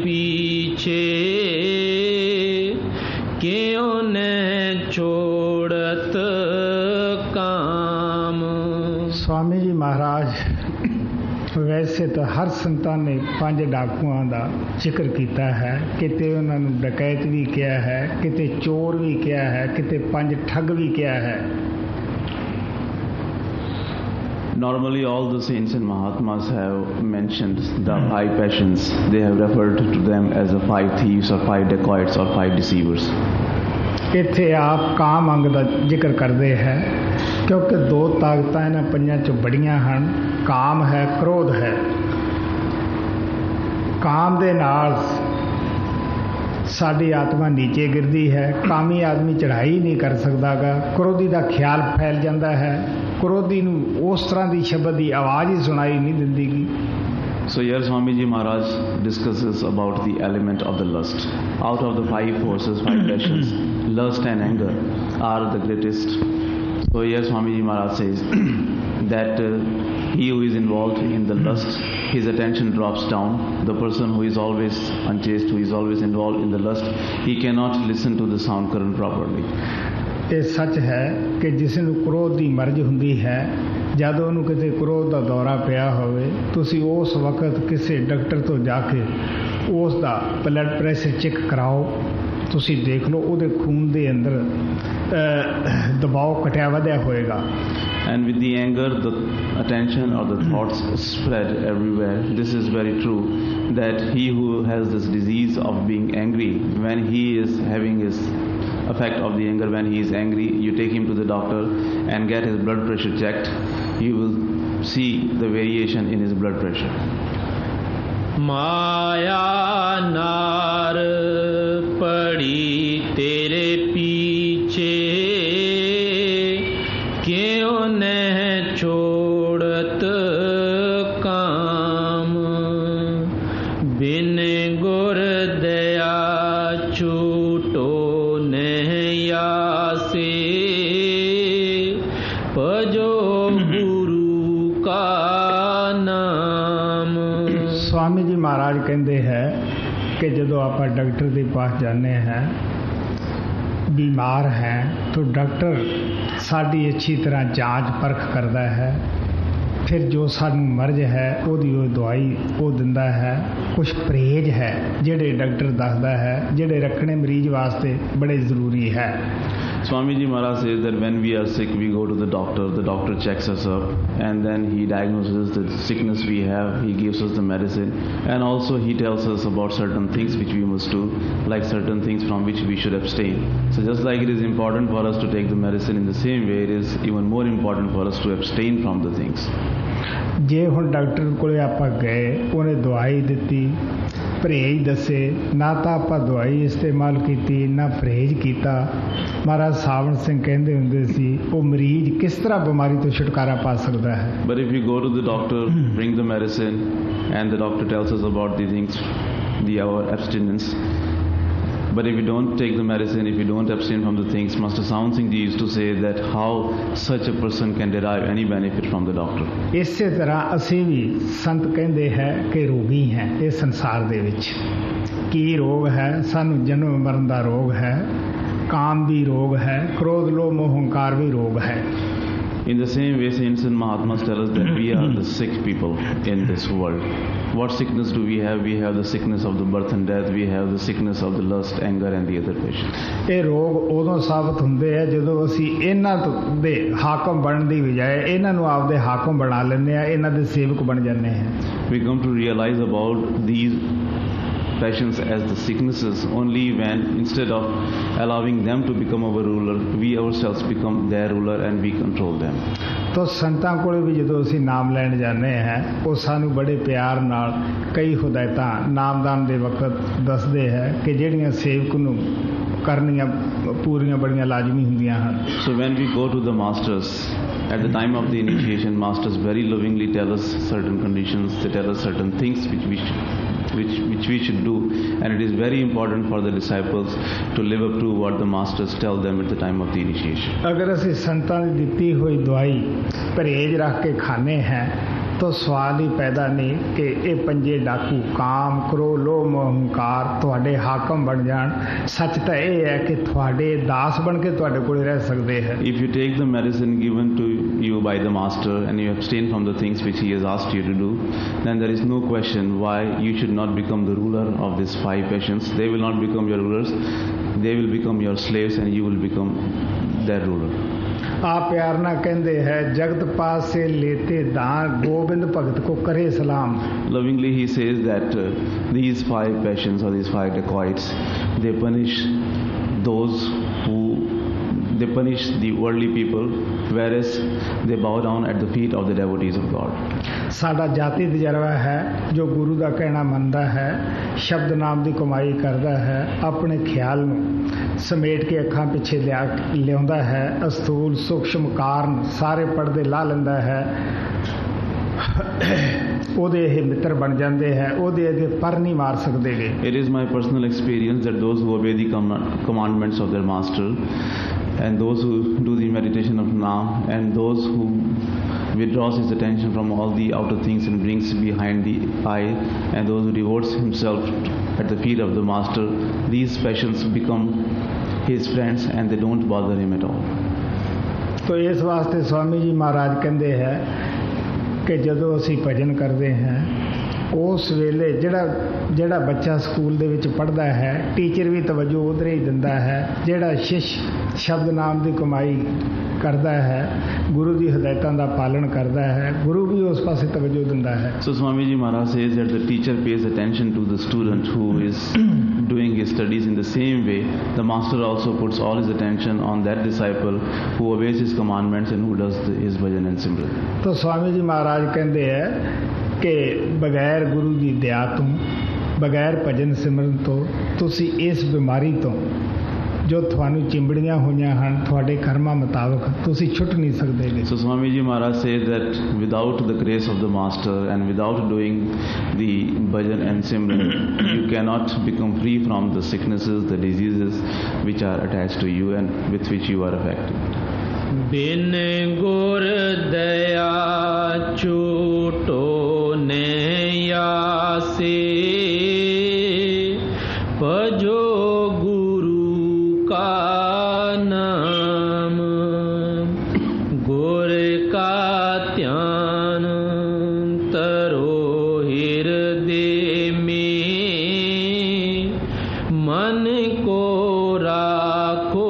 piche Kyon ne chodat kaam. Swami ji महाराज वैसे तो हर संतान ने पांच डाकुआं का जिक्र किया है, किते उन्होंने डकैत भी किया है, किते चोर भी किया है, किते पांच ठग भी किया है. Normally all the saints and Mahatmas have mentioned the five passions. They have referred to them as the five thieves or five dacoits or five deceivers. इत्थे आप काम अंग का जिक्र करते हैं क्योंकि दो ताकतां इन्हां पंजां चों बड़ियां हन. काम है, क्रोध है. काम दे नाल साडी आत्मा नीचे गिरदी है. कामी आदमी चढ़ाई नहीं कर सकदागा. क्रोधी का ख्याल फैल जाता है. क्रोधी नूं उस तरह की शब्द की आवाज़ ही सुनाई नहीं दिंदी. So here Swamiji Maharaj discusses about the element of the lust. Out of the five forces, five passions, lust and anger are the greatest. So here Swamiji Maharaj says that uh, he who is involved in the lust, his attention drops down. The person who is always unchaste, who is always involved in the lust, he cannot listen to the sound current properly. ਇਹ ਸੱਚ ਹੈ ਕਿ ਜਿਸ ਨੂੰ ਕ੍ਰੋਧ ਦੀ ਮਰਜ਼ ਹੁੰਦੀ ਹੈ, ਜਦੋਂ ਉਹਨੂੰ ਕਿਤੇ ਕ੍ਰੋਧ ਦਾ ਦੌਰਾ ਪਿਆ ਹੋਵੇ, ਤੁਸੀਂ ਉਸ ਵਕਤ ਕਿਸੇ ਡਾਕਟਰ ਤੋਂ ਜਾ ਕੇ ਉਸ ਦਾ ਬਲੱਡ ਪ੍ਰੈਸ਼ਰ ਚੈੱਕ ਕਰਾਓ. ਤੁਸੀਂ ਦੇਖ ਲਓ ਉਹਦੇ ਖੂਨ ਦੇ ਅੰਦਰ ਦਬਾਅ ਘਟਿਆ ਵਧਿਆ ਹੋਏਗਾ. And with the anger, the attention or the thoughts spread everywhere. This is very true, that he who has this disease of being angry, when he is having his effect of the anger, when he is angry, you take him to the doctor and get his blood pressure checked, you will see the variation in his blood pressure. Maya nar padi tere piche Kyon ne chodat kaam Bin gur daya chuto nehya se Pajo guru ka naam. Swami ji महाराज कहते हैं कि जदों आप doctor के पास जाने हैं, बीमार हैं, तो डॉक्टर साड़ी अच्छी तरह जांच परख करता है. फिर जो सानू मर्ज है ओदी वो दवाई वो दिंदा है. कुछ परहेज है जेड़े डॉक्टर दसदा है, जेड़े रखने मरीज वास्ते बड़े ज़रूरी है. Swamiji Maharaj says that when we are sick, we go to the doctor, the doctor checks us up, and then he diagnoses the sickness we have, he gives us the medicine, and also he tells us about certain things which we must do, like certain things from which we should abstain. So just like it is important for us to take the medicine, in the same way it is even more important for us to abstain from the things. जे हुण doctor कोले आपां गए, उन्हें दवाई दिती, ਪਰਹੇਜ਼ ਦੱਸੇ, ਨਾ ਤਾਂ ਆਪਾਂ ਦਵਾਈ ਇਸਤੇਮਾਲ ਕੀਤੀ ਨਾ ਪਰਹੇਜ਼ ਕੀਤਾ। ਮਹਾਰਾਜ ਸਾਵਣ ਸਿੰਘ ਕਹਿੰਦੇ ਹੁੰਦੇ ਸੀ ਉਹ ਮਰੀਜ਼ ਕਿਸ ਤਰ੍ਹਾਂ ਬਿਮਾਰੀ ਤੋਂ ਛੁਟਕਾਰਾ ਪਾ ਸਕਦਾ ਹੈ। But if you go to the doctor, bring the medicine, and the doctor tells us about the things, the our abstinence. But if you don't take the medicine, if you don't abstain from the things, Master Sawan Singh Ji used to say that how such a person can derive any benefit from the doctor. ਇਸੇ ਤਰ੍ਹਾਂ ਅਸੀਂ ਵੀ ਸੰਤ ਕਹਿੰਦੇ ਹੈ ਕਿ ਰੋਗੀ ਹੈ ਇਹ ਸੰਸਾਰ ਦੇ ਵਿੱਚ। ਕੀ ਰੋਗ ਹੈ? ਸਾਨੂੰ ਜਨਮ ਮਰਨ ਦਾ ਰੋਗ ਹੈ, ਕਾਮ ਵੀ ਰੋਗ ਹੈ, ਕ੍ਰੋਧ ਲੋਭ ਮੋਹ ਹੰਕਾਰ ਵੀ ਰੋਗ ਹੈ। In the same way, saints and Mahatmas tell us that we are the sick people in this world. What sickness do we have? We have the sickness of the birth and death. We have the sickness of the lust, anger and the other passions. ਇਹ ਰੋਗ ਉਦੋਂ ਸਾਬਤ ਹੁੰਦੇ ਆ ਜਦੋਂ ਅਸੀਂ ਇਹਨਾਂ ਦੇ ਹਾਕਮ ਬਣਨ ਦੀ ਬਜਾਏ ਇਹਨਾਂ ਨੂੰ ਆਪਦੇ ਹਾਕਮ ਬਣਾ ਲੈਂਦੇ ਆ, ਇਹਨਾਂ ਦੇ ਸੇਵਕ ਬਣ ਜਾਂਦੇ ਹਾਂ। We come to realize about these passions as the sicknesses only when, instead of allowing them to become our ruler, we ourselves become their ruler and we control them. ਤਾਂ ਸੰਤਾਂ ਕੋਲ ਵੀ ਜਦੋਂ ਅਸੀਂ ਨਾਮ ਲੈਣ ਜਾਂਦੇ ਹਾਂ ਉਹ ਸਾਨੂੰ ਬੜੇ ਪਿਆਰ ਨਾਲ ਕਈ ਹਦਾਇਤਾਂ ਨਾਮਦਾਨ ਦੇ ਵਕਤ ਦੱਸਦੇ ਹੈ ਕਿ ਜਿਹੜੀਆਂ ਸੇਵਕ ਨੂੰ ਕਰਨੀਆਂ ਪੂਰੀਆਂ ਬੜੀਆਂ ਲਾਜ਼ਮੀ ਹੁੰਦੀਆਂ ਹਨ। So when we go to the masters at the time of the initiation, masters very lovingly tell us certain conditions, they tell us certain things which we should Which, which we should do, and it is very important for the disciples to live up to what the masters tell them at the time of the initiation. अगर ਅਸੀਂ ਸੰਤਾਂ ਦੀ ਦਿੱਤੀ ਹੋਈ ਦਵਾਈ ਪਰਹੇਜ਼ ਰੱਖ ਕੇ ਖਾਣੇ हैं तो सवाल ही पैदा नहीं कि ये पंजे डाकू काम क्रोध लोभ मोह हंकार ਤੁਹਾਡੇ ਹਾਕਮ ਬਣ ਜਾਣ। ਸੱਚ ਤਾਂ ਇਹ ਹੈ ਕਿ ਤੁਹਾਡੇ ਦਾਸ ਬਣ ਕੇ ਤੁਹਾਡੇ ਕੋਲ ਰਹਿ ਸਕਦੇ ਹੈ। If you take the medicine given to you by the master and you abstain from the things which he has asked you to do, then there is no question why you should not become the ruler of these five passions. They will not become your rulers, they will become your slaves and you will become their ruler. आप प्यार ना कहते हैं जगत पास से लेते दान गोविंद भगत को करे सलाम। Lovingly he says that uh, these five passions or these five dacoits, they punish those who they punish the worldly people, whereas they bow down at the feet of the devotees of God. ਸਾਡਾ ਜਾਤੀ ਤਜਰਬਾ ਹੈ ਜੋ ਗੁਰੂ ਦਾ ਕਹਿਣਾ ਮੰਨਦਾ ਹੈ, ਸ਼ਬਦ ਨਾਮ ਦੀ ਕਮਾਈ ਕਰਦਾ ਹੈ, ਆਪਣੇ ਖਿਆਲ ਨੂੰ ਸਮੇਟ ਕੇ ਅੱਖਾਂ ਪਿੱਛੇ ਲਿਆ ਲਿਆਉਂਦਾ ਹੈ, ਅਸਥੂਲ ਸੂਖਸ਼ਮ ਕਾਰਨ ਸਾਰੇ ਪਰਦੇ ਲਾ ਲੈਂਦਾ ਹੈ, ਉਹਦੇ ਇਹ ਮਿੱਤਰ ਬਣ ਜਾਂਦੇ ਹੈ, ਉਹਦੇ ਅੱਗੇ ਪਰ ਨਹੀਂ ਮਾਰ ਸਕਦੇਗੇ। It is my personal experience that those who obey the commandments of their master and those who do the meditation of Naam and those who withdraws his attention from all the outer things and brings behind the eye and those who devotes himself at the feet of the master, these passions become his friends and they don't bother him at all. तो इस वास्ते स्वामी जी महाराज कहते हैं कि ਜਦੋਂ ਅਸੀਂ ਭਜਨ ਕਰਦੇ ਹਾਂ ਉਸ ਵੇਲੇ ਜਿਹੜਾ ਜਿਹੜਾ ਬੱਚਾ ਸਕੂਲ ਦੇ ਵਿੱਚ ਪੜ੍ਹਦਾ ਹੈ ਟੀਚਰ ਵੀ ਤਵੱਜੋ ਉਧਰ ਹੀ ਦਿੰਦਾ ਹੈ, ਜਿਹੜਾ ਸ਼ਿਸ਼ ਸ਼ਬਦ ਨਾਮ ਦੀ ਕਮਾਈ ਕਰਦਾ ਹੈ ਗੁਰੂ ਦੀ ਹਦਾਇਤਾਂ ਦਾ ਪਾਲਣ ਕਰਦਾ ਹੈ ਗੁਰੂ ਵੀ ਉਸ ਪਾਸੇ ਤਵੱਜੋ ਦਿੰਦਾ ਹੈ। So Swami Ji Maharaj says that the teacher pays attention to the student who is doing his studies. In the same way, the master also puts all his attention on that disciple who obeys his commandments and who does the, his bhajan and simran. तो स्वामी जी महाराज कहते हैं कि बगैर गुरु की दया तो बगैर भजन सिमरन तो तुसी इस बीमारी तो जो थानू चिंबड़ियां होईयां हन तुहाडे कर्मां मुताबिक तुसी छुट नहीं सकदे। So Swami Ji Maharaj says that without the grace of the master and without doing the bhajan and simran, you cannot become free from the sicknesses, the diseases which are attached to you and with which you are affected. बिन गुर दया छूटो नयासे भजो गुरु का नाम गुर का ध्यान तरो हृदय में मन को राखो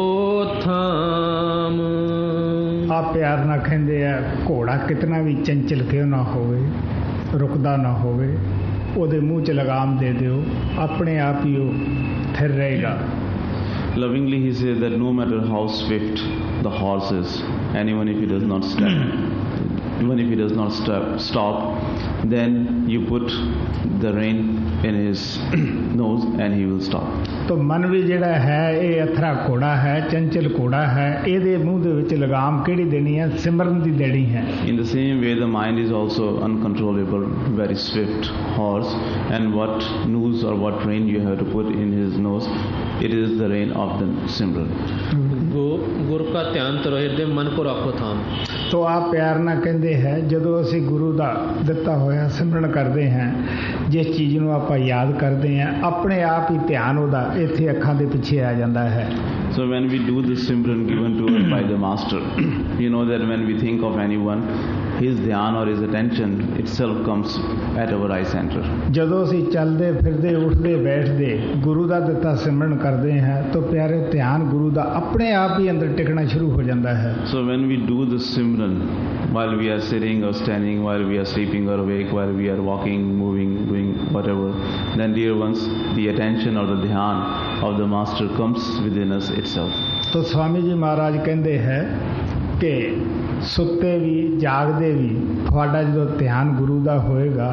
थाम। आप प्यार ना कहते हैं घोड़ा कितना भी चंचल क्यों ना होवे रुकदा ना होवे ਉਹਦੇ ਮੂੰਹ 'ਚ ਲਗਾਮ ਦੇ ਦਿਓ ਆਪਣੇ ਆਪ ਹੀ ਉਹ ਥਿਰ ਰਹੇਗਾ। Lovingly he says that no matter how swift the horse is, and even if he does not stop, even if he does not stop, stop, then you put the rein in his nose and he will stop. तो मन भी ਜਿਹੜਾ ਹੈ ਇਹ Aethra ਘੋੜਾ ਹੈ, ਚੰਚਲ ਘੋੜਾ ਹੈ, ਇਹਦੇ ਮੂੰਹ ਦੇ ਵਿੱਚ ਲਗਾਮ ਕਿਹੜੀ ਦੇਣੀ ਹੈ? ਸਿਮਰਨ ਦੀ ਦੇਣੀ ਹੈ. In the same way, the mind is also uncontrollable, very swift horse, and what noose or what rein you have to put in his nose, it is the rein of the Simran. ਗੁਰ ਕਾ ਧਿਆਨ ਤਰੋ ਹਿਰਦੇ ਮਨ ਕੋ ਰੱਖੋ ਥਾਮ. ਤੋ ਆਪ ਪਿਆਰ ਨਾਲ ਕਹਿੰਦੇ ਹੈ ਜਦੋਂ ਅਸੀਂ ਗੁਰੂ ਦਾ ਦਿੱਤਾ ਹੋਇਆ ਸਿਮਰਨ ਕਰਦੇ ਹਾਂ, ਜਿਸ ਚੀਜ਼ ਨੂੰ ਆਪਾਂ ਯਾਦ ਕਰਦੇ ਹਾਂ, ਆਪਣੇ ਆਪ ਹੀ ਧਿਆਨ ਉਹਦਾ ਇੱਥੇ ਅੱਖਾਂ ਦੇ ਪਿੱਛੇ ਆ ਜਾਂਦਾ ਹੈ. So when we do the Simran given to us by the Master, you know that when we think of anyone, his dhyan or his attention itself comes at our eye center. ਜਦੋਂ ਅਸੀਂ ਚੱਲਦੇ ਫਿਰਦੇ ਉੱਠਦੇ ਬੈਠਦੇ ਗੁਰੂ ਦਾ ਦਿੱਤਾ ਸਿਮਰਨ ਕਰਦੇ ਹਾਂ ਤਾਂ ਪਿਆਰੇ ਧਿਆਨ ਗੁਰੂ ਦਾ ਆਪਣੇ ਆਪ ਹੀ ਅੰਦਰ ਟਿਕਣਾ ਸ਼ੁਰੂ ਹੋ ਜਾਂਦਾ ਹੈ. So when we do the Simran, while we are sitting or standing, while we are sleeping or awake, while we are walking, moving, doing whatever, then dear ones, the attention or the dhyan of the Master comes within us itself. तो स्वामी जी महाराज कहते हैं कि ਸੁੱਤੇ ਵੀ ਜਾਗਦੇ ਵੀ ਤੁਹਾਡਾ ਜਦੋਂ ਧਿਆਨ ਗੁਰੂ ਦਾ ਹੋਏਗਾ,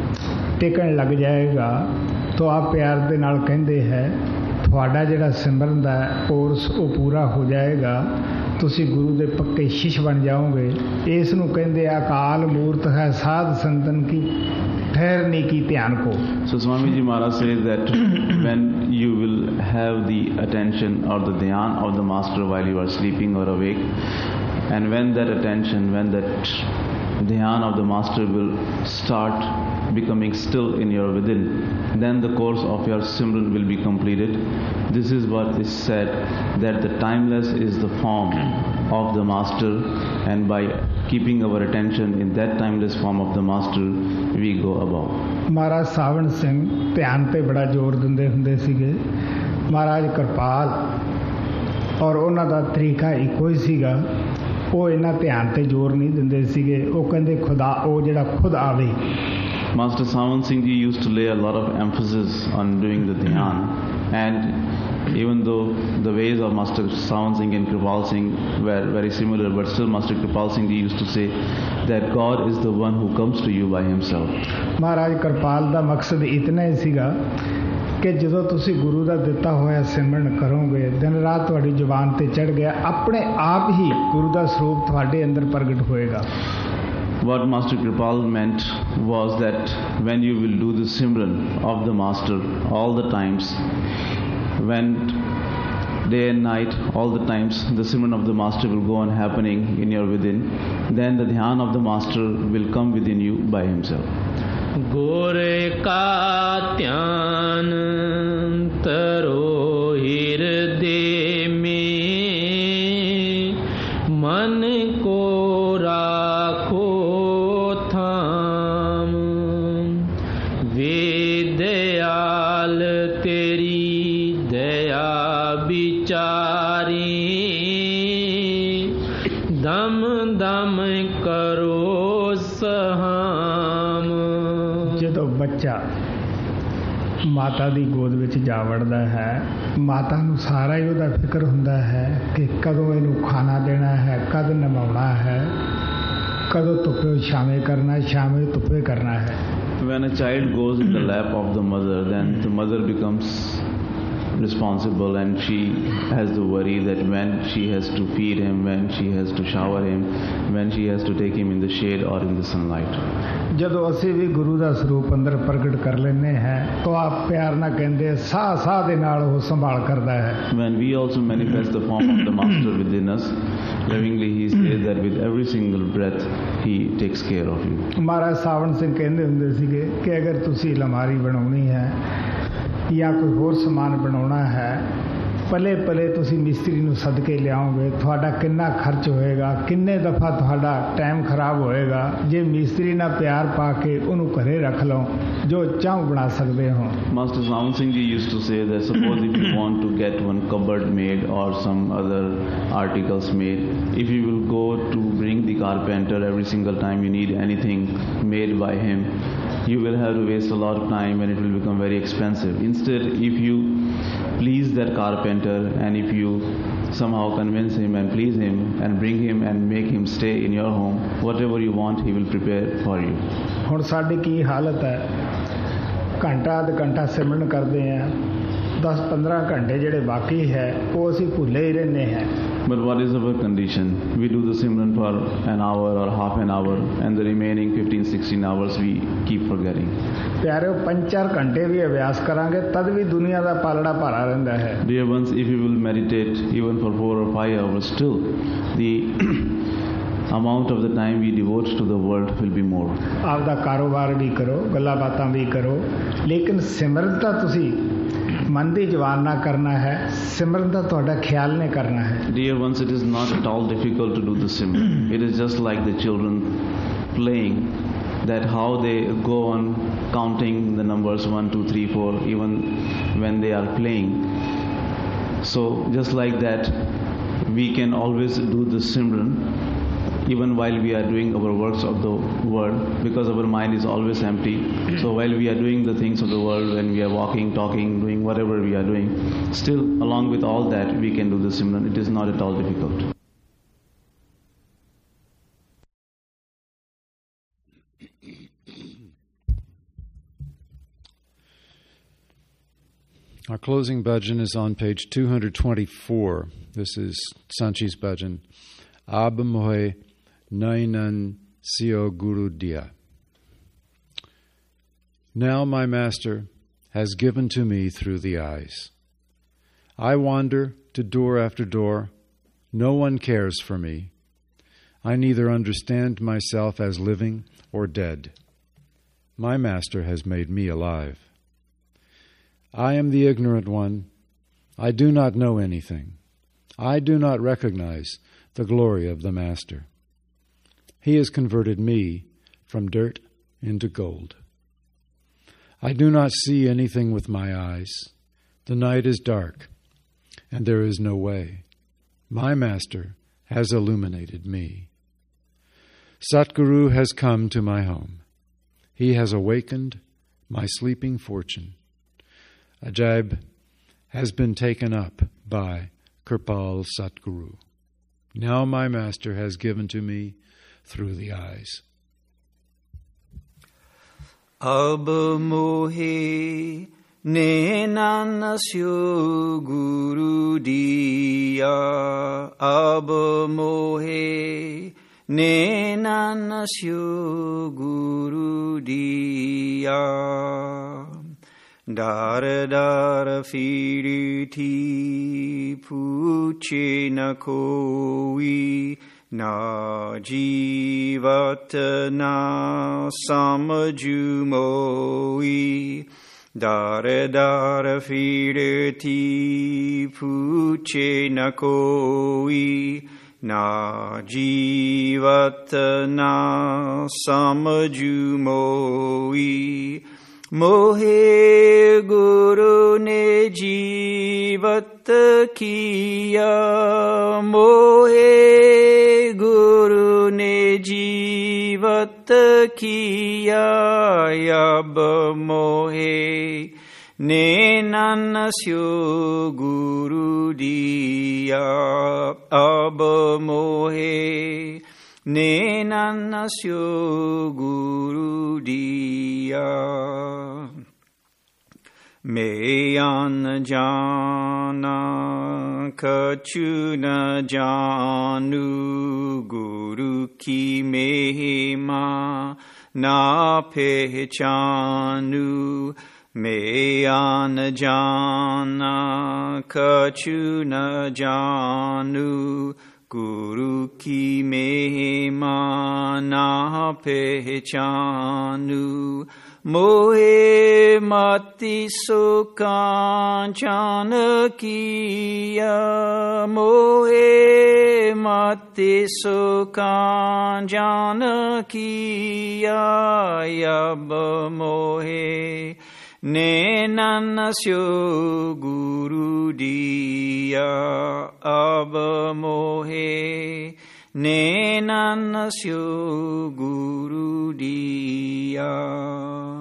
ਟਿਕਣ ਲੱਗ ਜਾਏਗਾ, ਤਾਂ ਆਪ ਪਿਆਰ ਦੇ ਨਾਲ ਕਹਿੰਦੇ ਹੈ ਤੁਹਾਡਾ ਜਿਹੜਾ ਸਿਮਰਨ ਦਾ ਕੋਰਸ ਉਹ ਪੂਰਾ ਹੋ ਜਾਏਗਾ, ਤੁਸੀਂ ਗੁਰੂ ਦੇ ਪੱਕੇ ਸ਼ਿਸ਼ ਬਣ ਜਾਓਗੇ. ਇਸ ਨੂੰ ਕਹਿੰਦੇ ਅਕਾਲ ਮੂਰਤ ਹੈ ਸਾਧ ਸੰਤਨ ਕੀ ਠਹਿਰਨੇ ਕੀ ਧਿਆਨ ਕੋ. So Swami Ji Maharaj says that when you will have the attention or the dhyan of the Master while you are sleeping or awake, and when that attention, when that dhyan of the Master will start becoming still in your within, then the course of your Simran will be completed. This is what is said, that the timeless is the form of the Master, and by keeping our attention in that timeless form of the Master, we go above. ਮਹਾਰਾਜ ਸਾਵਣ ਸਿੰਘ ਧਿਆਨ ਤੇ ਬੜਾ ਜ਼ੋਰ ਦਿੰਦੇ ਹੁੰਦੇ ਸੀਗੇ. ਮਹਾਰਾਜ ਕਿਰਪਾਲ ਔਰ ਉਹਨਾਂ ਦਾ ਤਰੀਕਾ ਇੱਕੋ ਹੀ ਸੀਗਾ. ਉਹ ਇਹਨਾਂ ਧਿਆਨ ਤੇ ਜ਼ੋਰ ਨਹੀਂ ਦਿੰਦੇ ਸੀਗੇ. ਉਹ ਕਹਿੰਦੇ ਖੁਦਾ ਉਹ ਜਿਹੜਾ ਖੁਦ ਆਵੇ. Master Sawan Singh Ji used to lay a lot of emphasis on doing the dhyan, and even though the ways of Master Sawan Singh and Kripal Singh were very similar, but still Master Kripal Singh Ji used to say that God is the one who comes to you by himself. ਮਹਾਰਾਜ ਕਿਰਪਾਲ ਦਾ ਮਕਸਦ ਇਤਨਾ ਹੀ ਸੀਗਾ ਕਿ ਜਦੋਂ ਤੁਸੀਂ ਗੁਰੂ ਦਾ ਦਿੱਤਾ ਹੋਇਆ ਸਿਮਰਨ ਕਰੋਗੇ, ਦਿਨ ਰਾਤ ਤੁਹਾਡੀ ਜ਼ੁਬਾਨ ਤੇ ਚੜ ਗਿਆ, ਆਪਣੇ ਆਪ ਹੀ ਗੁਰੂ ਦਾ ਸਰੂਪ ਤੁਹਾਡੇ ਅੰਦਰ ਪ੍ਰਗਟ ਹੋਏਗਾ. What Master Kripal meant was that when you will do the Simran of the Master all the times, when day and night, all the times the Simran of the Master will go on happening in your within, then the dhyan of the Master will come within you by himself. गोरे का ध्यान तरो हृदय में मन को राखो थाम. वेदयाल तेरी दया विचारी दम दम करो सहाम. ਜਦੋਂ ਬੱਚਾ ਮਾਤਾ ਦੀ ਗੋਦ ਵਿੱਚ ਜਾ ਵੜਦਾ ਹੈ, ਮਾਤਾ ਨੂੰ ਸਾਰਾ ਹੀ ਉਹਦਾ ਫਿਕਰ ਹੁੰਦਾ ਹੈ ਕਿ ਕਦੋਂ ਇਹਨੂੰ ਖਾਣਾ ਦੇਣਾ ਹੈ, ਕਦ ਨਵਾਉਣਾ ਹੈ, ਕਦੋਂ ਧੁੱਪੇ ਛਾਵੇਂ ਕਰਨਾ, ਛਾਵੇਂ ਧੁੱਪੇ ਕਰਨਾ ਹੈ. When a child goes in the lap of the mother, then the mother becomes responsible, and she has the worry that when she has to feed him, when she has to shower him, when she has to take him in the shade or in the sunlight. ਜਦੋਂ ਅਸੀਂ ਵੀ ਗੁਰੂ ਦਾ ਸਰੂਪ ਅੰਦਰ ਪ੍ਰਗਟ ਕਰ ਲੈਂਦੇ ਹਾਂ ਤਾਂ ਆਪ ਪਿਆਰ ਨਾਲ ਕਹਿੰਦੇ ਸਾਹ ਸਾਹ ਦੇ ਨਾਲ ਉਹ ਸੰਭਾਲ ਕਰਦਾ ਹੈ. When we also manifest the form of the Master within us, lovingly he says that with every single breath he takes care of you. ਮਹਾਰਾਜ ਸਾਵਣ ਸਿੰਘ ਕਹਿੰਦੇ ਹੁੰਦੇ ਸੀਗੇ ਕਿ ਅਗਰ ਤੁਸੀਂ ਅਲਮਾਰੀ ਬਣਾਉਣੀ ਹੈ ਜਾਂ ਕੋਈ ਹੋਰ ਸਮਾਨ ਬਣਾਉਣਾ ਹੈ, ਪਲੇ ਪਲੇ ਤੁਸੀਂ ਮਿਸਤਰੀ ਨੂੰ ਸੱਦ ਕੇ ਲਿਆਓਗੇ, ਤੁਹਾਡਾ ਕਿੰਨਾ ਖਰਚ ਹੋਏਗਾ, ਕਿੰਨੇ ਦਫਾ ਤੁਹਾਡਾ ਟਾਈਮ ਖਰਾਬ ਹੋਏਗਾ. ਜੇ ਮਿਸਤਰੀ ਨਾਲ ਪਿਆਰ ਪਾ ਕੇ ਉਹਨੂੰ ਘਰੇ ਰੱਖ ਲਓ, ਜੋ ਚਾਹੋ ਬਣਾ ਸਕਦੇ ਹੋ. Master Sawan Singh Ji used to say that suppose if you want to get one cupboard made or some other articles made, if you will go to bring the carpenter every single time you need anything made by him, you will have to waste a lot of time and it will become very expensive. Instead, if you please that carpenter and if you somehow convince him and please him and bring him and make him stay in your home, whatever you want he will prepare for you. ਹੁਣ ਸਾਡੀ ਕੀ ਹਾਲਤ ਹੈ, ਘੰਟਾ ਅੱਧ ਘੰਟਾ ਸਿਮਰਨ ਕਰਦੇ ਹਾਂ, ਦਸ ਪੰਦਰਾਂ ਘੰਟੇ ਜਿਹੜੇ ਬਾਕੀ ਹੈ ਉਹ ਅਸੀਂ ਭੁੱਲੇ ਹੀ ਰਹਿੰਦੇ ਹਾਂ। But what is our condition? We do the Simran for an hour or half an hour, and the remaining fifteen sixteen hours we keep forgetting. ਪਿਆਰਿਓ ਪੰਜ ਚਾਰ ਘੰਟੇ ਵੀ ਅਭਿਆਸ ਕਰਾਂਗੇ ਤਦ ਵੀ ਦੁਨੀਆ ਦਾ ਪਾਲੜਾ ਭਾਰਾ ਰਹਿੰਦਾ ਹੈ। Dear ones, if you will meditate even for four or five hours, still the amount of the time we devote to the world will be more. ਆਪਦਾ ਕਾਰੋਬਾਰ ਵੀ ਕਰੋ, ਗੱਲਾਂ ਬਾਤਾਂ ਵੀ ਕਰੋ, ਲੇਕਿਨ ਸਿਮਰਨ ਤਾਂ ਤੁਸੀਂ ਮਨ ਦੀ ਜ਼ਬਾਨ ਨਾਲ ਕਰਨਾ ਹੈ, ਸਿਮਰਨ ਦਾ ਤੁਹਾਡਾ ਖਿਆਲ ਨੇ ਕਰਨਾ ਹੈ। Dear ones, it is not at all difficult to do the Simran. It is just like the children playing, that how they go on counting the numbers one, two, three, four, even when they are playing. So just like that, we can always do the Simran even while we are doing our works of the world, because our mind is always empty. So while we are doing the things of the world, when we are walking, talking, doing whatever we are doing, still along with all that we can do the Simran. It is not at all difficult. Our closing bhajan is on page two hundred twenty-four. This is Sanchi's bhajan. Ab mohe nainan sio guru dia. Now my master has given to me through the eyes. I wander to door after door. No one cares for me. I neither understand myself as living or dead. My master has made me alive. I am the ignorant one. I do not know anything. I do not recognize the glory of the master. He has converted me from dirt into gold. I do not see anything with my eyes. The night is dark, and there is no way. My master has illuminated me. Satguru has come to my home. He has awakened my sleeping fortune. Ajaib has been taken up by Kirpal Satguru. Now my master has given to me through the eyes. Ab mohe nenanasyo guru diya. Ab mohe nenanasyo guru diya. Dar dar firi thi puche na koi, na jivat na samaju moi. Dar dar firi thi puche na koi, na jivat na samaju moi. Mohe Guru ne jivat kiya. Mohe Guru ne jivat kiya. Yab mohe nenanasyo guru diya. Ab mohe nenanasyo guru diya. Mayan jana kachu na janu. Guru ki mehima na pehchanu. Mayan jana kachu na janu. Guru ki mehima na pehchanu. Mohe mati sukancana kiya. Mohe mati sukancana kiya. Yab mohe nenanasyo guru diya. Ab mohe nenanasyo guru diya.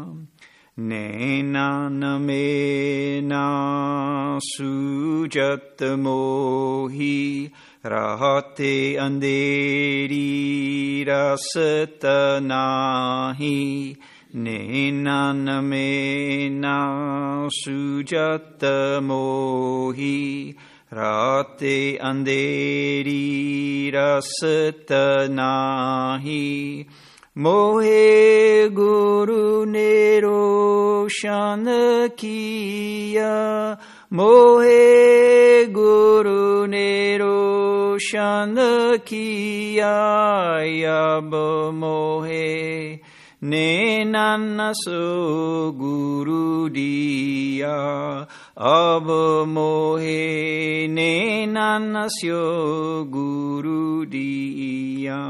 Nenaname na sujat mohi. Rahate anderi rasata nahi. Nena namena sujata mohi rate anderi rasata nahi mohe guru nero shanakiya mohe guru nero shanakiya yab mohe Nenanaso guru diya ab mohe nenanasyo guru diya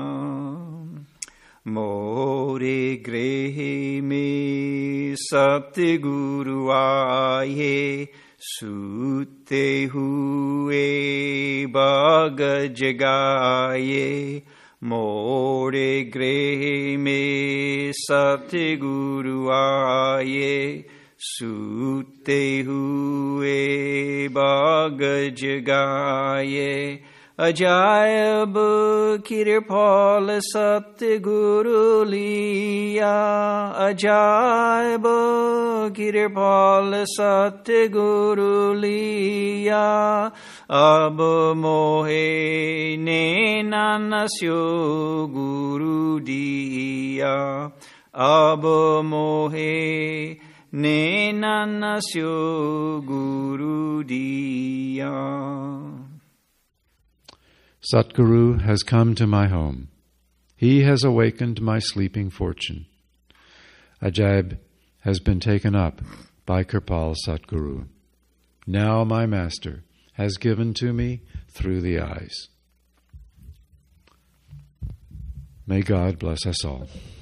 more grehe me sapte guru aaye sute hue bag jagaye More grehe me sapte guru aaye sute hue bag jagaye Ajayab kirpal sapte guru liya Ajayab kirpal sapte guru liya Ab mohe nenanasyo guru diya Ab mohe nenanasyo guru diya Satguru has come to my home. He has awakened my sleeping fortune. Ajaib has been taken up by Kirpal Satguru. Now my master has given to me through the eyes. May God bless us all.